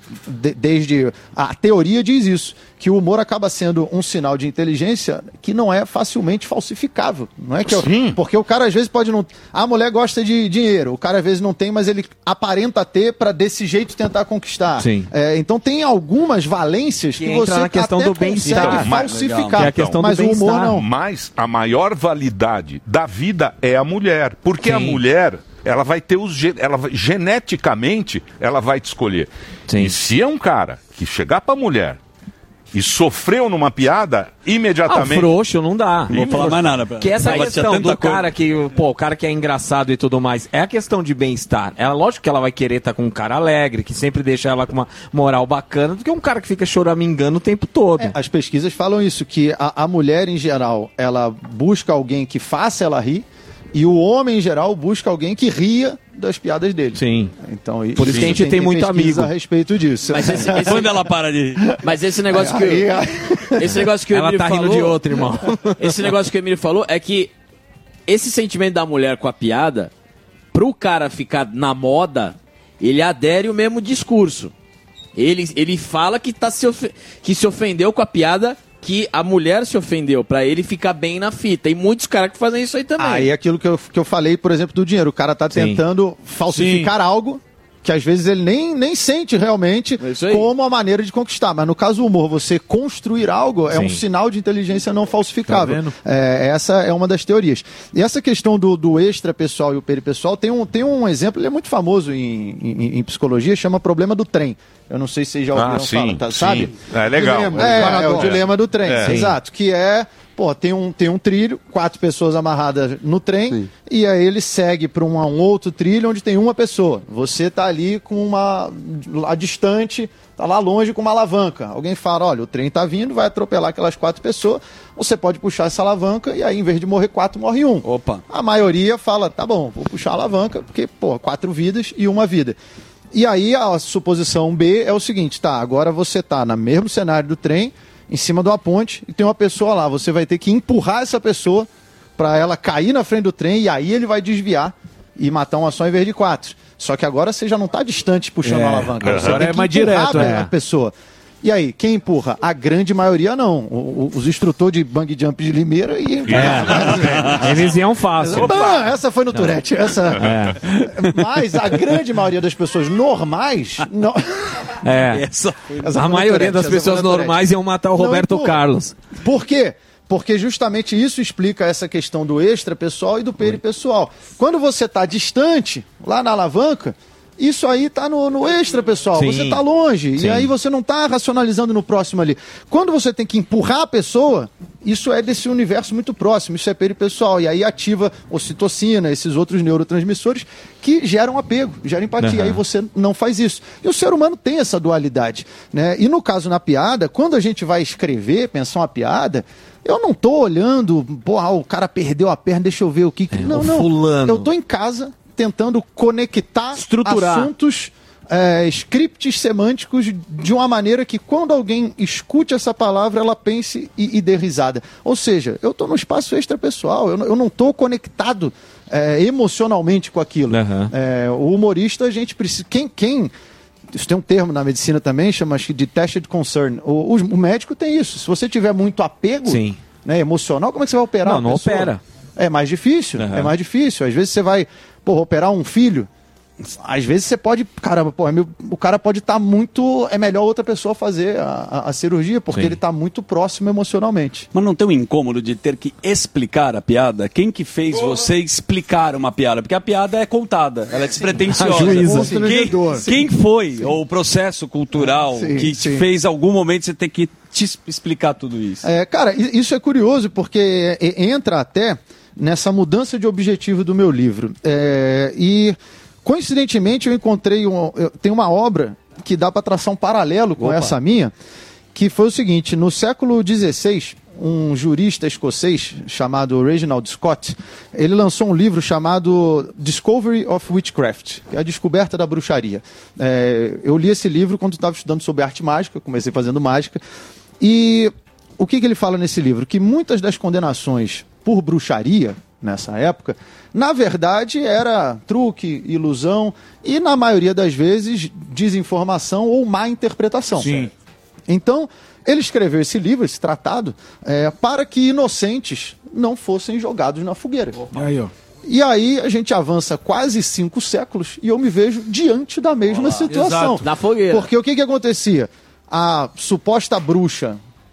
desde a teoria diz isso, que o humor acaba sendo um sinal de inteligência que não é facilmente falsificável. Não é que porque o cara às vezes pode não... A mulher gosta de dinheiro, o cara às vezes não tem, mas ele aparenta ter para desse jeito tentar conquistar. Então tem algumas valências que você na questão até do bem-estar falsificar. É a questão mas do o humor não. Mas a maior validade da vida é a mulher. Porque a mulher, ela vai ter geneticamente, ela vai te escolher. E se é um cara que chegar pra mulher e sofreu numa piada, imediatamente... frouxo não dá. Não vou falar mais nada. Que essa questão do cara que, o cara que é engraçado e tudo mais, é a questão de bem-estar. Lógico que ela vai querer estar com um cara alegre, que sempre deixa ela com uma moral bacana, do que um cara que fica choramingando o tempo todo. As pesquisas falam isso, que a mulher, em geral, ela busca alguém que faça ela rir, e o homem, em geral, busca alguém que ria das piadas dele. Então, por isso que a gente tem muito amigo a respeito disso. Mas quando ela para de... Mas esse negócio esse negócio que o Emílio falou... Ela tá rindo de outro, irmão. Esse negócio que o Emílio falou é que esse sentimento da mulher com a piada, pro cara ficar na moda, ele adere o mesmo discurso. Ele fala que, que se ofendeu com a piada... que a mulher se ofendeu, pra ele ficar bem na fita. Tem muitos caras que fazem isso aí também. Aí é aquilo que eu falei, por exemplo, do dinheiro. O cara tá tentando falsificar algo que às vezes ele nem sente realmente como a maneira de conquistar. Mas no caso do humor, você construir algo é um sinal de inteligência não falsificável. Essa é uma das teorias. E essa questão do extra-pessoal e o peripessoal tem um exemplo, ele é muito famoso em psicologia, chama problema do trem. Eu não sei se vocês já ouviram falar, sabe? É legal. É o dilema do trem, exato. Que é, tem um trilho, 4 pessoas amarradas no trem, e aí ele segue para um outro trilho onde tem uma pessoa. Você tá ali lá distante, tá lá longe com uma alavanca. Alguém fala, olha, o trem tá vindo, vai atropelar aquelas 4 pessoas, você pode puxar essa alavanca e aí em vez de morrer 4, morre 1. A maioria fala, tá bom, vou puxar a alavanca, porque, 4 vidas e 1 vida. E aí a suposição B é o seguinte, agora você tá no mesmo cenário do trem, em cima de uma ponte, e tem uma pessoa lá, você vai ter que empurrar essa pessoa para ela cair na frente do trem, e aí ele vai desviar e matar uma só em vez de 4. Só que agora você já não tá distante puxando a alavanca, você agora tem que mais direto, a pessoa. E aí, quem empurra? A grande maioria não. Os instrutores de bungee jump de Limeira eles iam fácil. Essa foi no Tourette. Mas a grande maioria das pessoas normais... Não... A maioria das pessoas normais iam matar o Roberto Carlos. Por quê? Porque justamente isso explica essa questão do extra-pessoal e do peripessoal. Quando você está distante, lá na alavanca... Isso aí tá no extra, pessoal. Você tá longe. E aí você não tá racionalizando no próximo ali. Quando você tem que empurrar a pessoa, isso é desse universo muito próximo. Isso é peripessoal. E aí ativa ocitocina, esses outros neurotransmissores que geram apego, geram empatia. Aí você não faz isso. E o ser humano tem essa dualidade, né? E no caso, na piada, quando a gente vai escrever, pensar uma piada... Eu não tô olhando, o cara perdeu a perna, deixa eu ver o que... Não. Fulano. Eu tô em casa... tentando conectar assuntos, scripts semânticos de uma maneira que quando alguém escute essa palavra, ela pense e dê risada. Ou seja, eu estou no espaço extrapessoal, eu não estou conectado emocionalmente com aquilo. O humorista, a gente precisa... Isso tem um termo na medicina também, chama de detached concern. O médico tem isso. Se você tiver muito apego emocional, como é que você vai operar? Não opera. É mais difícil, Às vezes você vai operar um filho, às vezes você pode, o cara pode estar muito, é melhor outra pessoa fazer a cirurgia, porque ele está muito próximo emocionalmente. Mas não tem um incômodo de ter que explicar a piada? Quem que fez você explicar uma piada? Porque a piada é contada, ela é despretensiosa. Quem foi o processo cultural que te fez algum momento você ter que te explicar tudo isso? Cara, isso é curioso, porque entra até nessa mudança de objetivo do meu livro. E, coincidentemente, eu tenho uma obra que dá para traçar um paralelo com essa minha, que foi o seguinte: no século XVI, um jurista escocês chamado Reginald Scott, ele lançou um livro chamado Discovery of Witchcraft, que é a descoberta da bruxaria. Eu li esse livro quando estava estudando sobre arte mágica, comecei fazendo mágica, e o que ele fala nesse livro? Que muitas das condenações por bruxaria, nessa época, na verdade era truque, ilusão e, na maioria das vezes, desinformação ou má interpretação. Sim. Então, ele escreveu esse livro, esse tratado, para que inocentes não fossem jogados na fogueira. Aí, ó. E aí a gente avança quase 5 séculos e eu me vejo diante da mesma situação. Exato. Na fogueira. Porque o que acontecia? A suposta bruxa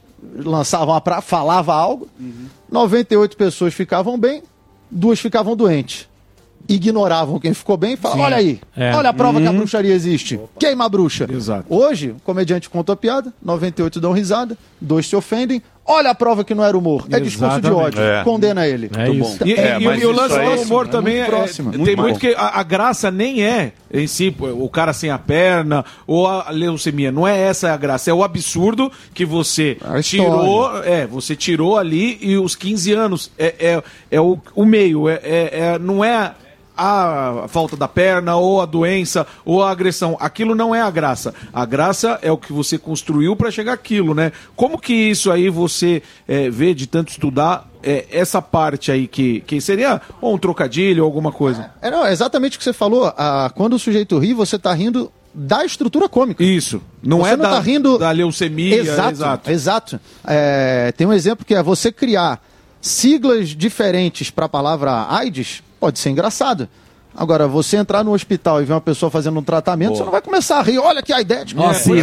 falava algo, 98 pessoas ficavam bem, 2 ficavam doentes. Ignoravam quem ficou bem e falavam, olha aí, olha a prova que a bruxaria existe. Queima a bruxa. Exato. Hoje, o comediante contou a piada, 98 dão risada, 2 se ofendem, olha a prova que não era humor. É discurso de ódio. Condena ele. Isso. E o lance do humor também tem muito que a graça nem é em si, o cara sem a perna ou a leucemia. Não é essa a graça, é o absurdo que você tirou. Você tirou ali e os 15 anos é o meio. Não é a falta da perna, ou a doença, ou a agressão. Aquilo não é a graça. A graça é o que você construiu para chegar àquilo, né? Como que isso aí você vê de tanto estudar essa parte aí que seria um trocadilho ou alguma coisa? Não, é exatamente o que você falou. Quando o sujeito ri, você está rindo da estrutura cômica. Isso. Não você tá rindo da leucemia. Exato. Tem um exemplo que é você criar siglas diferentes para a palavra AIDS. Pode ser engraçado. Agora, você entrar no hospital e ver uma pessoa fazendo um tratamento, você não vai começar a rir. Olha que aidético.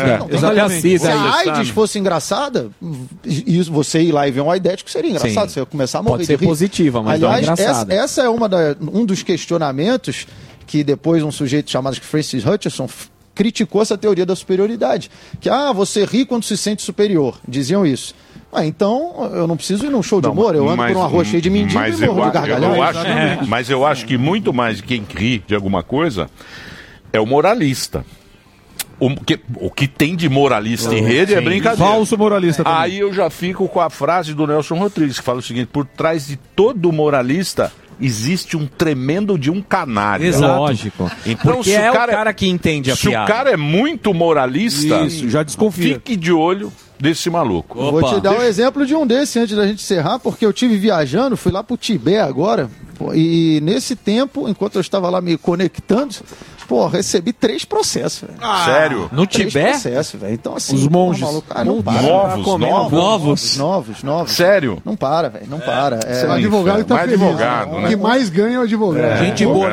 Se a AIDS fosse engraçada, você ir lá e ver um aidético seria engraçado. Você ia começar a morrer de rir. Pode ser positiva, mas não é engraçada. Essa é um dos questionamentos que depois um sujeito chamado Francis Hutcheson criticou essa teoria da superioridade. Que, você ri quando se sente superior. Diziam isso. Então, eu não preciso ir num show de humor, eu ando por uma rua cheia de mendigo e morro de gargalhada. Mas eu acho que muito mais de quem ri de alguma coisa é o moralista. O que tem de moralista em rede é brincadeira. Falso moralista também. Aí eu já fico com a frase do Nelson Rodrigues, que fala o seguinte: por trás de todo moralista existe um tremendo de um canalha. Exato. Lógico. Então, porque o cara que entende a piada. Se o cara é muito moralista, já desconfia. Fique de olho desse maluco. Vou te dar um exemplo de um desse antes da gente encerrar, porque eu tive viajando, fui lá pro Tibete agora, e nesse tempo, enquanto eu estava lá me conectando, recebi 3 processos. Sério? No Tibete? Processos, velho. Então, assim, os monges. Não para. Novos. Sério? Não para, velho. Não para. O advogado tá feliz. O que mais ganha é o advogado. Gente boa.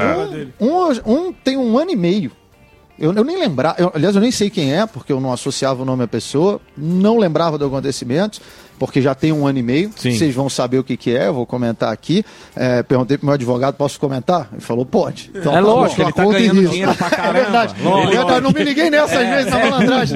Tem 1 ano e meio. Eu nem lembrava, aliás, eu nem sei quem é, porque eu não associava o nome à pessoa, não lembrava do acontecimento, porque já tem 1 ano e meio. Sim. Vocês vão saber o que é, eu vou comentar aqui. Perguntei pro meu advogado, posso comentar? Ele falou, pode. Então, lógico, ele tá ganhando dinheiro pra caramba. É verdade. Não me liguei nessa às vezes na malandragem,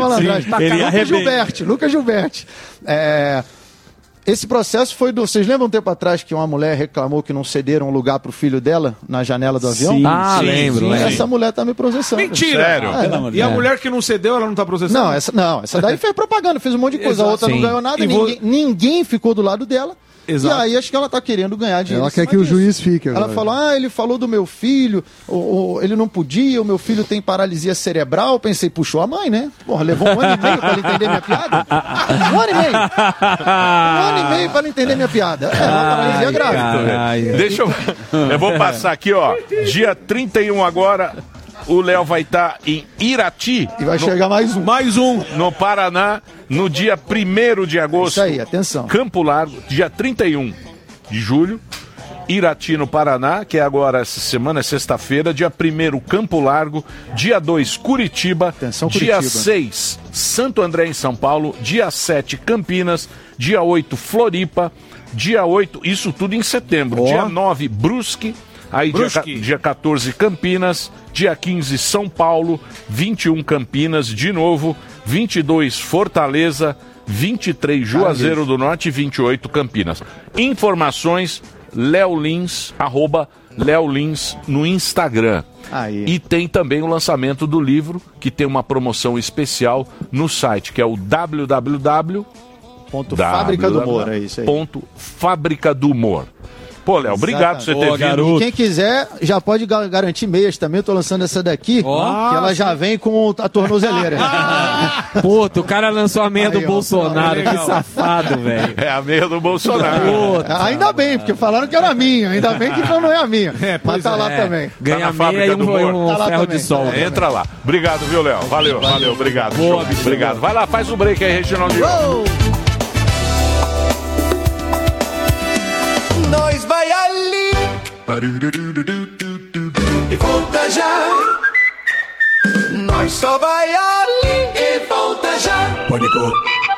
Lucas Gilberti. Esse processo foi vocês lembram um tempo atrás que uma mulher reclamou que não cederam um lugar pro filho dela na janela do avião? Sim, lembro. Essa mulher tá me processando. Mentira! Sério? E a mulher que não cedeu, ela não tá processando? Essa daí fez propaganda, fez um monte de coisa. A outra não ganhou nada, ninguém ficou do lado dela. Exato. E aí acho que ela tá querendo ganhar dinheiro. Ela quer que o juiz fique. Ela falou, ele falou do meu filho, ele não podia, o meu filho tem paralisia cerebral. Pensei, puxou a mãe, né? Levou 1 ano e meio pra ele entender minha piada. 1 ano e meio. 1 ano e meio pra ele entender minha piada. É uma paralisia grave. Deixa eu vou passar aqui, dia 31 agora. O Léo vai estar em Irati. E vai chegar mais um. No Paraná, no dia 1º de agosto. Isso aí, atenção. Campo Largo, dia 31 de julho. Irati, no Paraná, que é agora essa semana, é sexta-feira. Dia 1º, Campo Largo. Dia 2, Curitiba. Atenção, dia Curitiba. 6, Santo André, em São Paulo. Dia 7, Campinas. Dia 8, Floripa. Dia 8, isso tudo em setembro. Dia 9, Brusque. Aí dia 14, Campinas, dia 15, São Paulo, 21, Campinas, de novo, 22, Fortaleza, 23, Juazeiro do Norte e 28, Campinas. Informações, @LeoLins no Instagram. Aí. E tem também o lançamento do livro, que tem uma promoção especial no site, que é o Fábrica do Humor, é isso aí. Fabricadohumor. Pô, Léo, obrigado por você ter vindo. E quem quiser, já pode garantir meias também. Eu tô lançando essa daqui, que ela já vem com a tornozeleira. Puta, o cara lançou a meia do Bolsonaro. Que safado, velho. É a meia do Bolsonaro. Ainda bem, porque falaram que era minha. Ainda bem que não é a minha. Mas tá lá também. Ganha tá meia e um ferro de sol. Entra lá. Obrigado, viu, Léo? Valeu, obrigado. Boa, obrigado. Vai lá, faz um break aí, Reginaldo. Nós vai ali e volta já. Nós só vai ali e volta já. Pânico.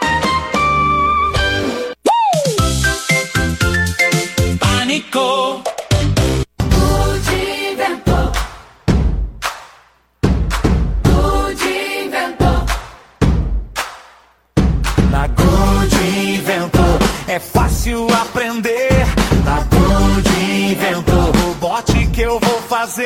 Pânico. Na Good Inventor é fácil aprender. Na Good Inventor, o bote que eu vou fazer.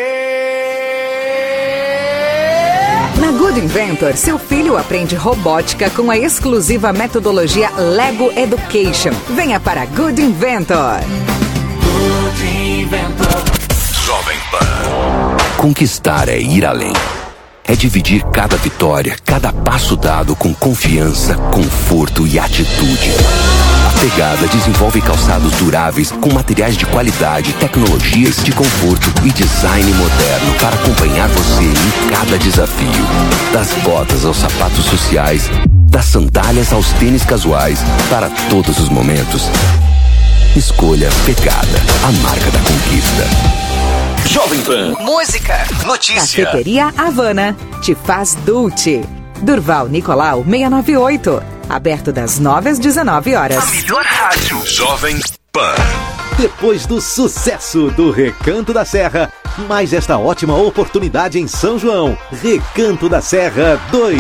Na Good Inventor, seu filho aprende robótica com a exclusiva metodologia Lego Education. Venha para Good Inventor. Good Inventor. Jovem Pan. Conquistar é ir além. É dividir cada vitória, cada passo dado com confiança, conforto e atitude. A Pegada desenvolve calçados duráveis com materiais de qualidade, tecnologias de conforto e design moderno para acompanhar você em cada desafio. Das botas aos sapatos sociais, das sandálias aos tênis casuais, para todos os momentos. Escolha Pegada, a marca da conquista. Jovem Pan. Música. Notícia. Cafeteria Havana. Te faz Dulce. Durval Nicolau 698. Aberto das 9 às 19 horas. A melhor rádio. Jovem Pan. Depois do sucesso do Recanto da Serra, mais esta ótima oportunidade em São João. Recanto da Serra 2.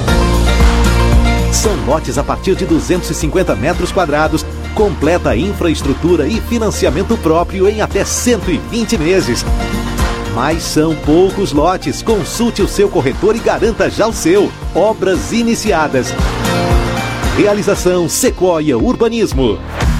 São lotes a partir de 250 metros quadrados, completa infraestrutura e financiamento próprio em até 120 meses. Mas são poucos lotes. Consulte o seu corretor e garanta já o seu. Obras iniciadas. Realização Sequoia Urbanismo.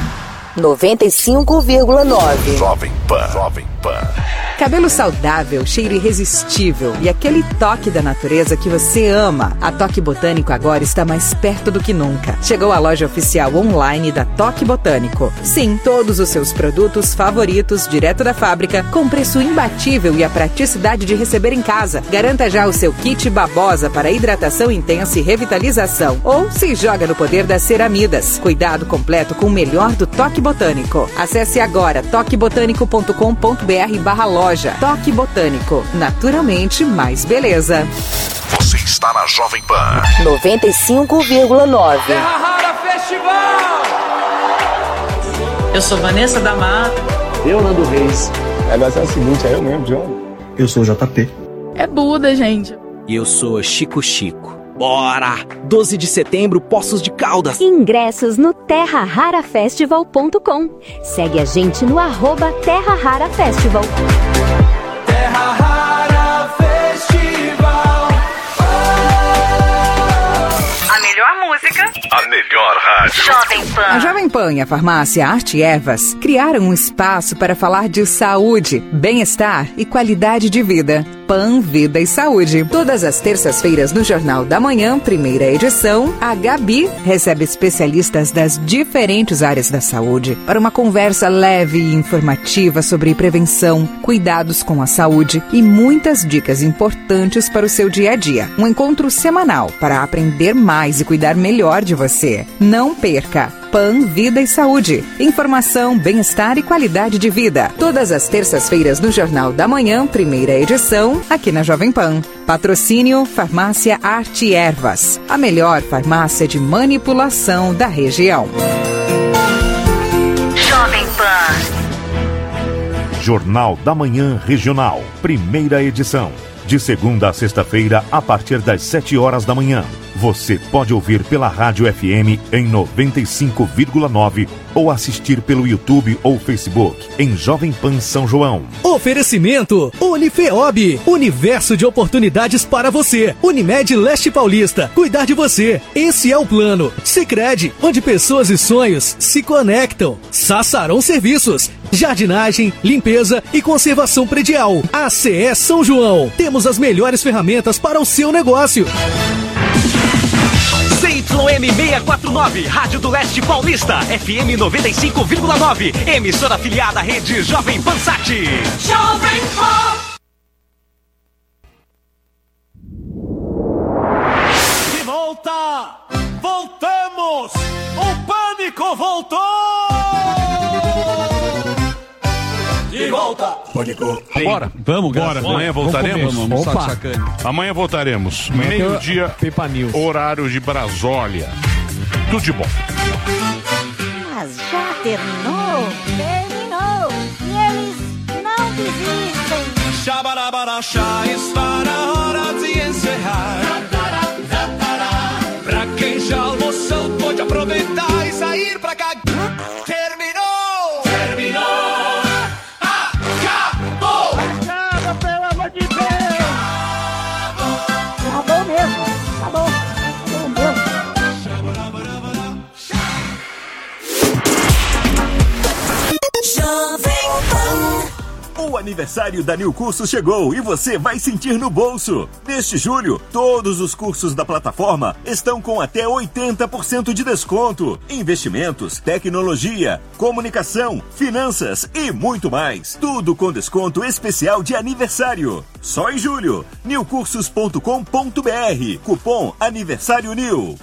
95,9. Jovem Pan. Jovem Pan. Cabelo saudável, cheiro irresistível e aquele toque da natureza que você ama. A Toque Botânico agora está mais perto do que nunca. Chegou a loja oficial online da Toque Botânico. Sim, todos os seus produtos favoritos, direto da fábrica, com preço imbatível e a praticidade de receber em casa. Garanta já o seu kit babosa para hidratação intensa e revitalização. Ou se joga no poder das ceramidas. Cuidado completo com o melhor do Toque Botânico. Acesse agora toquebotânico.com.br/loja. Toque Botânico. Naturalmente mais beleza. Você está na Jovem Pan. 95,9. Terra Rara Festival! Eu sou Vanessa da Mata. Eu, Nando Reis. O negócio é o seguinte, é eu mesmo, John. Eu sou o JP. É Buda, gente. E eu sou Chico Chico. Bora! 12 de setembro, Poços de Caldas. Ingressos no terrararafestival.com. Segue a gente no @Terra Rara Festival. Terra Rara Festival. A melhor música. A melhor rádio. Jovem Pan. A Jovem Pan e a farmácia Arte Ervas criaram um espaço para falar de saúde, bem-estar e qualidade de vida. Pan, Vida e Saúde. Todas as terças-feiras no Jornal da Manhã, primeira edição, a Gabi recebe especialistas das diferentes áreas da saúde para uma conversa leve e informativa sobre prevenção, cuidados com a saúde e muitas dicas importantes para o seu dia a dia. Um encontro semanal para aprender mais e cuidar melhor de você. Não perca! Pan, Vida e Saúde. Informação, bem-estar e qualidade de vida. Todas as terças-feiras no Jornal da Manhã, primeira edição, aqui na Jovem Pan. Patrocínio Farmácia Arte Ervas. A melhor farmácia de manipulação da região. Jovem Pan. Jornal da Manhã Regional. Primeira edição. De segunda a sexta-feira, a partir das 7 horas da manhã. Você pode ouvir pela Rádio FM em 95,9 ou assistir pelo YouTube ou Facebook em Jovem Pan São João. Oferecimento Unifeob, universo de oportunidades para você. Unimed Leste Paulista, cuidar de você. Esse é o plano. Sicredi, onde pessoas e sonhos se conectam. Sassarão Serviços, jardinagem, limpeza e conservação predial. ACE São João. Temos as melhores ferramentas para o seu negócio. CYM 649, Rádio do Leste Paulista, FM 95,9, emissora afiliada à rede Jovem Pan Sat. Jovem Pan. De volta! Voltamos! O pânico voltou! De volta! Pânico. Bora. Vamos, bora. Amanhã voltaremos? Amanhã voltaremos. Meio-dia, horário de Brasólia. Tudo de bom. Mas já terminou? Terminou! E eles não desistem! Xabarabarachá, está na hora de encerrar. Pra quem já almoçou, pode aproveitar e sair pra cá. Terminou! Terminou! Acabou! Acaba, pelo amor de Deus! Acabou mesmo! Acabou! Acabou mesmo! Jovem Pan. O aniversário da New Cursos chegou e você vai sentir no bolso. Neste julho, todos os cursos da plataforma estão com até 80% de desconto. Investimentos, tecnologia, comunicação, finanças e muito mais. Tudo com desconto especial de aniversário. Só em julho. newcursos.com.br. Cupom Aniversário New.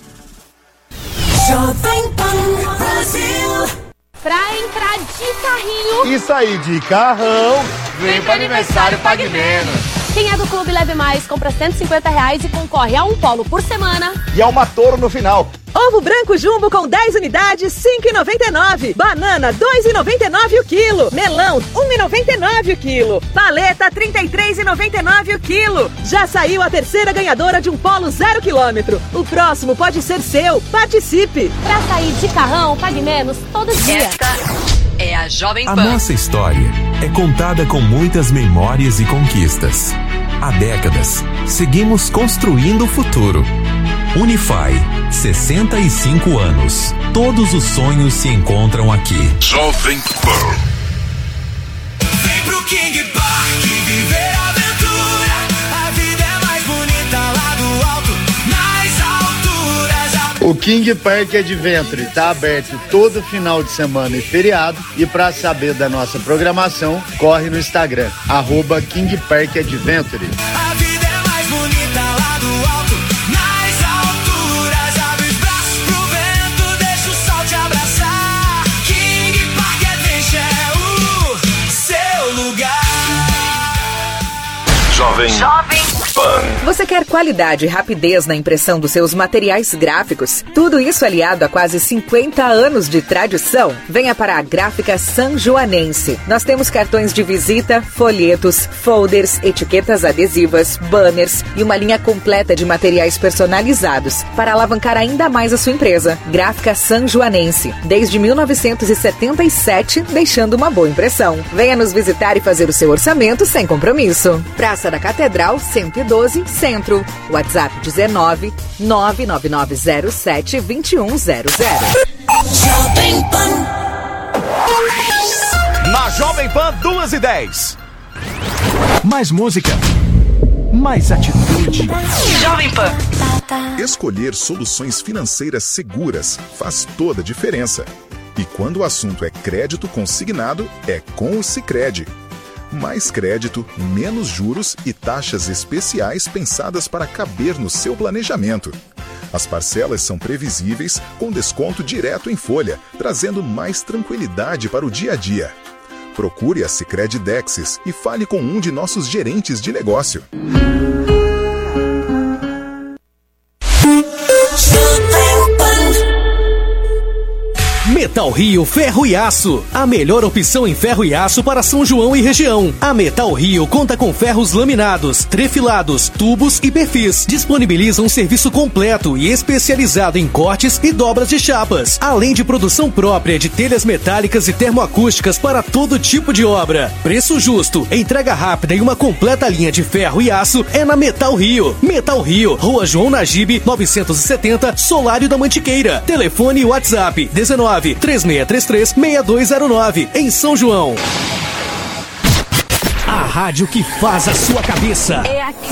Jovem Pan Brasil. Pra entrar de carrinho e sair de carrão, vem pro aniversário Pague Menos. Quem é do Clube Leve Mais compra R$150 e concorre a um polo por semana. E a uma Toro no final. Ovo branco Jumbo com 10 unidades, R$5,99. Banana, R$2,99 o quilo. Melão, R$1,99 o quilo. Paleta, R$33,99 o quilo. Já saiu a terceira ganhadora de um polo 0 km. O próximo pode ser seu. Participe. Pra sair de carrão, Pague Menos todo dia. Esta é a Jovem Pan. A nossa história é contada com muitas memórias e conquistas. Há décadas, seguimos construindo o futuro. Unify, 65 anos. Todos os sonhos se encontram aqui. Jovem Pan. Vem pro King Park viver a aventura. A vida é mais bonita lá do alto, nas alturas. O King Park Adventure está aberto todo final de semana e feriado. E para saber da nossa programação, corre no Instagram, @King Park Adventure. A vida é mais bonita lá do alto, nas alturas. Abre os braços pro vento, deixa o sol te abraçar. King Park Adventure é o seu lugar. Jovem Pan. Você quer qualidade e rapidez na impressão dos seus materiais gráficos? Tudo isso aliado a quase 50 anos de tradição? Venha para a Gráfica Sanjoanense. Nós temos cartões de visita, folhetos, folders, etiquetas adesivas, banners e uma linha completa de materiais personalizados para alavancar ainda mais a sua empresa. Gráfica Sanjoanense, desde 1977, deixando uma boa impressão. Venha nos visitar e fazer o seu orçamento sem compromisso. Praça da Catedral, 112, Centro. WhatsApp 19 99907 2100. Jovem Pan. Na Jovem Pan 2h10. Mais música. Mais atitude. Jovem Pan. Escolher soluções financeiras seguras faz toda a diferença. E quando o assunto é crédito consignado, é com o Sicredi. Mais crédito, menos juros e taxas especiais pensadas para caber no seu planejamento. As parcelas são previsíveis, com desconto direto em folha, trazendo mais tranquilidade para o dia a dia. Procure a Sicredi Dexis e fale com um de nossos gerentes de negócio. Metal Rio Ferro e Aço, a melhor opção em ferro e aço para São João e região. A Metal Rio conta com ferros laminados, trefilados, tubos e perfis. Disponibiliza um serviço completo e especializado em cortes e dobras de chapas, além de produção própria de telhas metálicas e termoacústicas para todo tipo de obra. Preço justo, entrega rápida e uma completa linha de ferro e aço é na Metal Rio. Metal Rio, Rua João Nagibe, 970, Solário da Mantiqueira. Telefone e WhatsApp 19 3633-6209, em São João. A rádio que faz a sua cabeça. É aqui.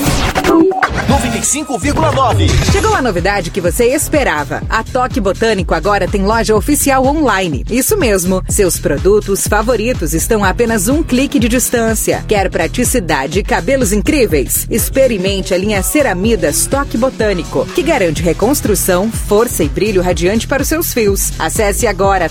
95,9. Chegou a novidade que você esperava. A Toque Botânico agora tem loja oficial online. Isso mesmo. Seus produtos favoritos estão a apenas um clique de distância. Quer praticidade e cabelos incríveis? Experimente a linha Ceramidas Toque Botânico, que garante reconstrução, força e brilho radiante para os seus fios. Acesse agora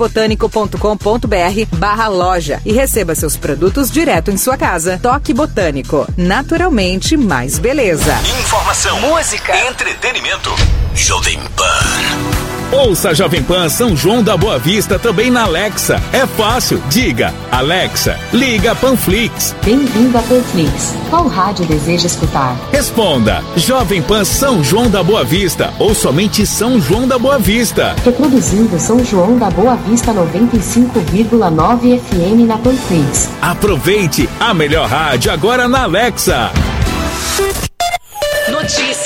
toquebotânico.com.br/loja e receba seus produtos direto em sua casa. Toque Botânico. Naturalmente mais beleza. Informação, música, entretenimento. Jovem Pan. Ouça a Jovem Pan São João da Boa Vista também na Alexa. É fácil. Diga, Alexa, liga Panflix. Bem-vindo a Panflix. Qual rádio deseja escutar? Responda, Jovem Pan São João da Boa Vista ou somente São João da Boa Vista. Reproduzindo São João da Boa Vista 95,9 FM na Panflix. Aproveite a melhor rádio agora na Alexa. Notícias.